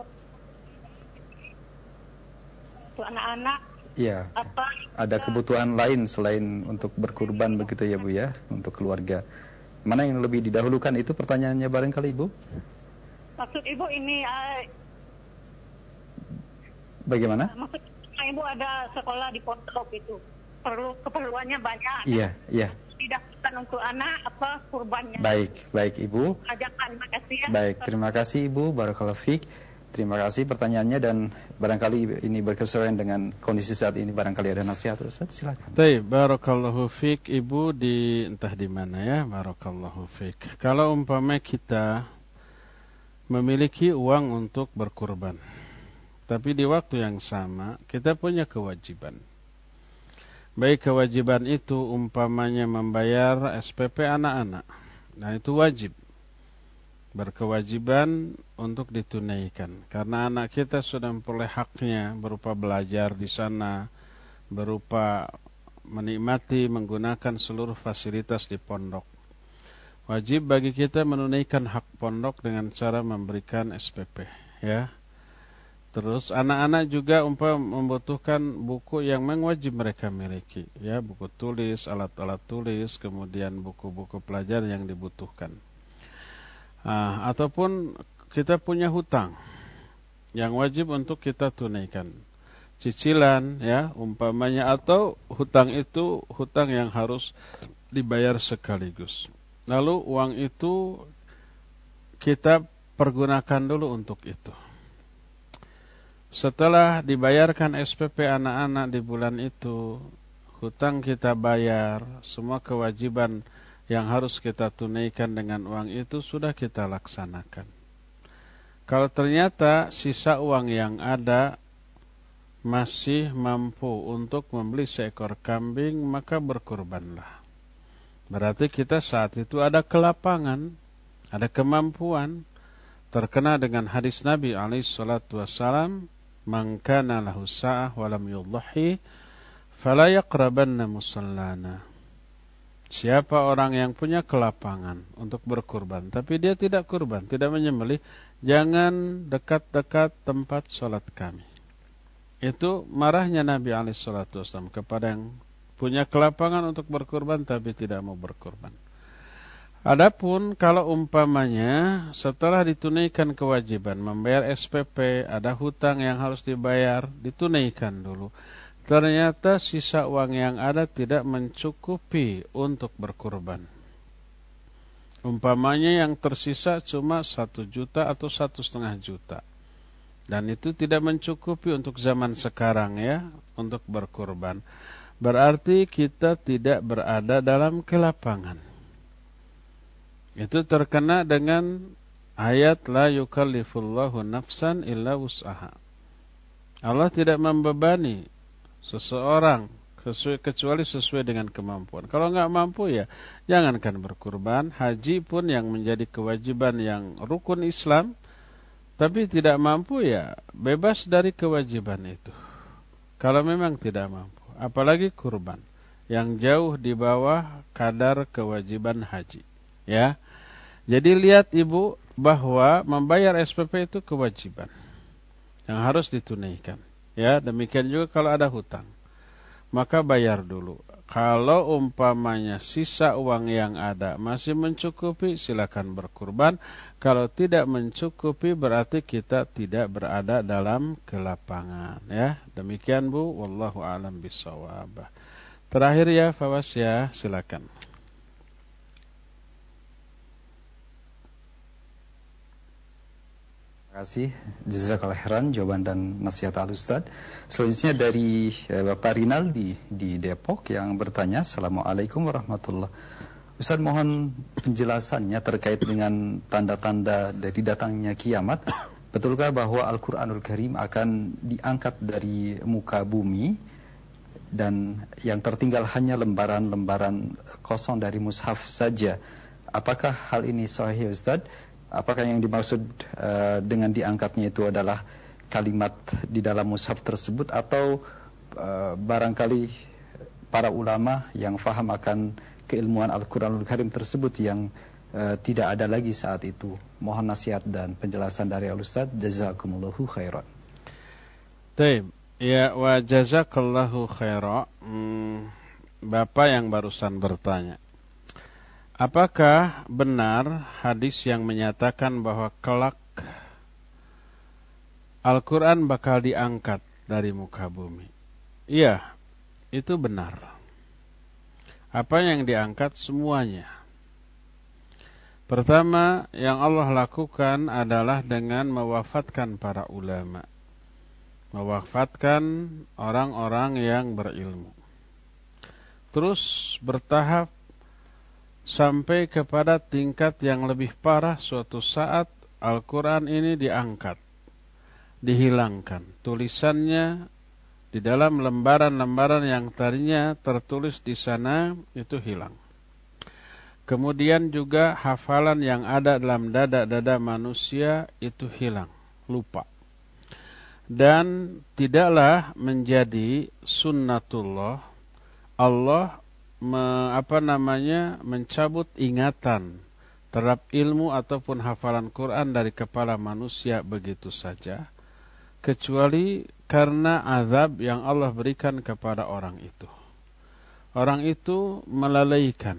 untuk anak-anak? Ya. Apa? Ada kebutuhan lain selain untuk berkurban begitu ya Bu ya, untuk keluarga. Mana yang lebih didahulukan itu pertanyaannya barangkali Ibu? Maksud Ibu ini bagaimana? Maksud Ibu ada sekolah di pondok itu. Keperluannya banyak. Iya. Tidak bukan untuk anak apa kurbannya. Baik Ibu. Ajakan, makasih ya. Baik, terima kasih Ibu, barakallahu fiik. Terima kasih pertanyaannya dan barangkali ini berkesesuaian dengan kondisi saat ini, barangkali ada nasihat Ustaz, silakan. Baik, barakallahu fiik. Ibu entah di mana ya, barakallahu fiik. Kalau umpama kita memiliki uang untuk berkurban, tapi di waktu yang sama kita punya kewajiban. Baik kewajiban itu umpamanya membayar SPP anak-anak. Nah itu wajib. Berkewajiban untuk ditunaikan. Karena anak kita sudah memperoleh haknya berupa belajar di sana, berupa menikmati menggunakan seluruh fasilitas di pondok. Wajib bagi kita menunaikan hak pondok dengan cara memberikan SPP, ya. Terus anak-anak juga membutuhkan buku yang wajib mereka miliki, ya, buku tulis, alat-alat tulis, kemudian buku-buku pelajaran yang dibutuhkan. Ataupun kita punya hutang yang wajib untuk kita tunaikan, cicilan, ya, umpamanya, atau hutang itu hutang yang harus dibayar sekaligus. Lalu uang itu kita pergunakan dulu untuk itu. Setelah dibayarkan SPP anak-anak di bulan itu, hutang kita bayar, semua kewajiban yang harus kita tunaikan dengan uang itu sudah kita laksanakan. Kalau ternyata sisa uang yang ada masih mampu untuk membeli seekor kambing, maka berkurbanlah. Berarti kita saat itu ada kelapangan, ada kemampuan, terkena dengan hadis Nabi SAW, man kana lahu sa'ah wa lam yudhi fala yaqrabanna musallana. Siapa orang yang punya kelapangan untuk berkurban tapi dia tidak kurban, tidak menyembelih, jangan dekat-dekat tempat salat kami. Itu marahnya Nabi SAW kepada yang punya kelapangan untuk berkurban tapi tidak mau berkurban. Adapun kalau umpamanya setelah ditunaikan kewajiban membayar SPP, ada hutang yang harus dibayar, ditunaikan dulu. Ternyata sisa uang yang ada tidak mencukupi untuk berkurban. Umpamanya yang tersisa cuma 1 juta atau 1,5 juta. Dan itu tidak mencukupi untuk zaman sekarang, ya, untuk berkurban. Berarti kita tidak berada dalam kelapangan. Itu terkena dengan ayat la yukallifullahu nafsan illa wus'aha. Allah tidak membebani seseorang kecuali sesuai dengan kemampuan. Kalau enggak mampu, ya jangankan berkurban. Haji pun yang menjadi kewajiban yang rukun Islam, tapi tidak mampu, ya bebas dari kewajiban itu. Kalau memang tidak mampu, apalagi kurban yang jauh di bawah kadar kewajiban haji, ya. Jadi lihat Ibu bahwa membayar SPP itu kewajiban yang harus ditunaikan, ya. Demikian juga kalau ada hutang, maka bayar dulu. Kalau umpamanya sisa uang yang ada masih mencukupi, silakan berkurban. Kalau tidak mencukupi, berarti kita tidak berada dalam kelapangan, ya. Demikian Bu, wallahu a'lam bishawab. Terakhir ya Fawas, ya, silakan. Terima kasih, jazakallahu khairan jawaban dan nasihat Al-Ustaz. Selanjutnya dari Bapak Rinaldi di Depok yang bertanya, Assalamualaikum warahmatullahi wabarakatuh. Ustaz, mohon penjelasannya terkait dengan tanda-tanda dari datangnya kiamat. Betulkah bahwa Al-Quranul Karim akan diangkat dari muka bumi dan yang tertinggal hanya lembaran-lembaran kosong dari mushaf saja? Apakah hal ini sahih Ustaz? Apakah yang dimaksud dengan diangkatnya itu adalah kalimat di dalam mushaf tersebut, atau barangkali para ulama yang faham akan keilmuan Al-Quranul Karim tersebut yang tidak ada lagi saat itu? Mohon nasihat dan penjelasan dari Al-Ustaz. Jazakumullahu khairan. Baik, ya, wa jazakallahu khairan. Bapak yang barusan bertanya, apakah benar hadis yang menyatakan bahwa kelak Al-Quran bakal diangkat dari muka bumi? Iya, itu benar. Apa yang diangkat? Semuanya. Pertama yang Allah lakukan adalah dengan mewafatkan para ulama, mewafatkan orang-orang yang berilmu. Terus bertahap sampai kepada tingkat yang lebih parah, suatu saat Al-Quran ini diangkat, dihilangkan, tulisannya di dalam lembaran-lembaran yang tadinya tertulis di sana itu hilang. Kemudian juga hafalan yang ada dalam dada-dada manusia itu hilang, lupa. Dan tidaklah menjadi sunnatullah Allah mencabut ingatan terhadap ilmu ataupun hafalan Quran dari kepala manusia begitu saja, kecuali karena azab yang Allah berikan kepada orang itu. Orang itu melalaikan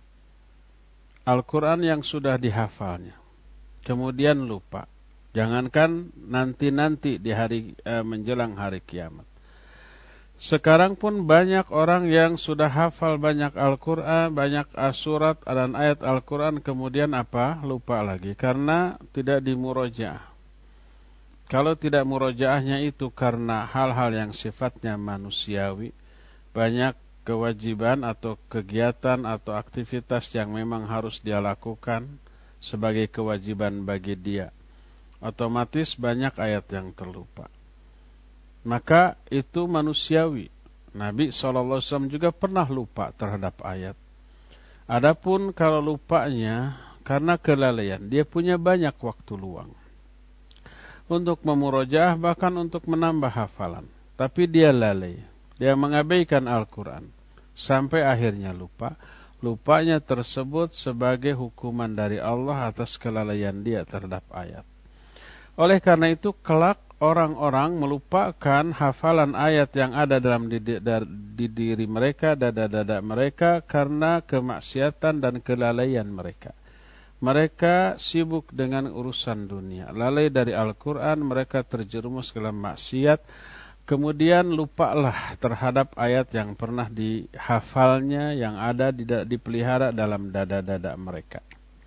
Al-Quran yang sudah dihafalnya, kemudian lupa. Jangankan nanti-nanti di hari menjelang hari kiamat. Sekarang pun banyak orang yang sudah hafal banyak Al-Quran, banyak surat dan ayat Al-Quran, kemudian lupa lagi karena tidak dimurojaah. Kalau tidak murojaahnya itu karena hal-hal yang sifatnya manusiawi, banyak kewajiban atau kegiatan atau aktivitas yang memang harus dia lakukan sebagai kewajiban bagi dia, otomatis banyak ayat yang terlupa. Maka itu manusiawi. Nabi SAW juga pernah lupa terhadap ayat. Adapun kalau lupanya karena kelalaian, dia punya banyak waktu luang untuk memurojaah, bahkan untuk menambah hafalan, tapi dia lalai, dia mengabaikan Al-Quran sampai akhirnya lupa. Lupanya tersebut sebagai hukuman dari Allah atas kelalaian dia terhadap ayat. Oleh karena itu kelak orang-orang melupakan hafalan ayat yang ada dalam di diri mereka, dada-dada mereka, karena kemaksiatan dan kelalaian mereka. Mereka sibuk dengan urusan dunia, lalai dari Al-Quran, mereka terjerumus dalam maksiat, kemudian lupalah terhadap ayat yang pernah dihafalnya, yang ada dipelihara dalam dada-dada mereka.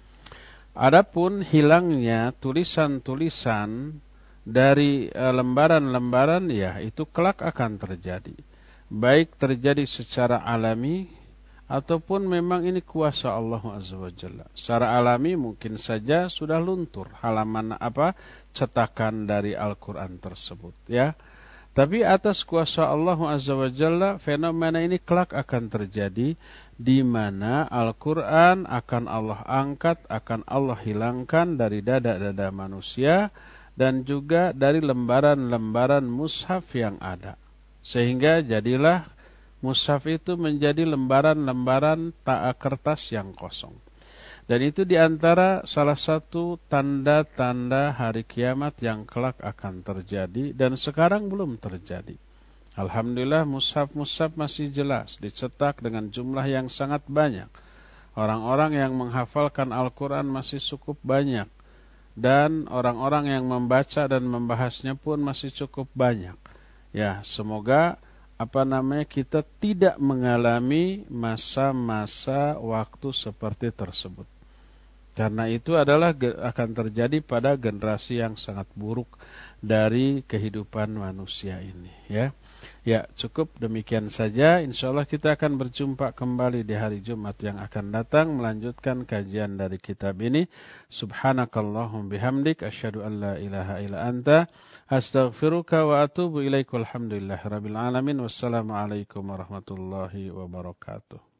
Adapun hilangnya tulisan-tulisan dari lembaran-lembaran, ya itu kelak akan terjadi. Baik terjadi secara alami ataupun memang ini kuasa Allah Azza wa Jalla. Secara alami mungkin saja sudah luntur halaman cetakan dari Al-Quran tersebut, ya. Tapi atas kuasa Allah Azza wa Jalla fenomena ini kelak akan terjadi, di mana Al-Quran akan Allah angkat, akan Allah hilangkan dari dada-dada manusia dan juga dari lembaran-lembaran mushaf yang ada. Sehingga jadilah mushaf itu menjadi lembaran-lembaran kertas yang kosong. Dan itu diantara salah satu tanda-tanda hari kiamat yang kelak akan terjadi dan sekarang belum terjadi. Alhamdulillah mushaf-mushaf masih jelas, dicetak dengan jumlah yang sangat banyak. Orang-orang yang menghafalkan Al-Quran masih cukup banyak. Dan orang-orang yang membaca dan membahasnya pun masih cukup banyak. Ya, semoga kita tidak mengalami masa-masa waktu seperti tersebut. Karena itu adalah akan terjadi pada generasi yang sangat buruk dari kehidupan manusia ini, ya. Ya, cukup demikian saja. Insyaallah kita akan berjumpa kembali di hari Jumat yang akan datang melanjutkan kajian dari kitab ini. Subhanakallahum bihamdik asyhadu an la ilaha illa anta astaghfiruka wa atubu ilaika. Alhamdulillahirabbil alamin. Wassalamualaikum warahmatullahi wabarakatuh.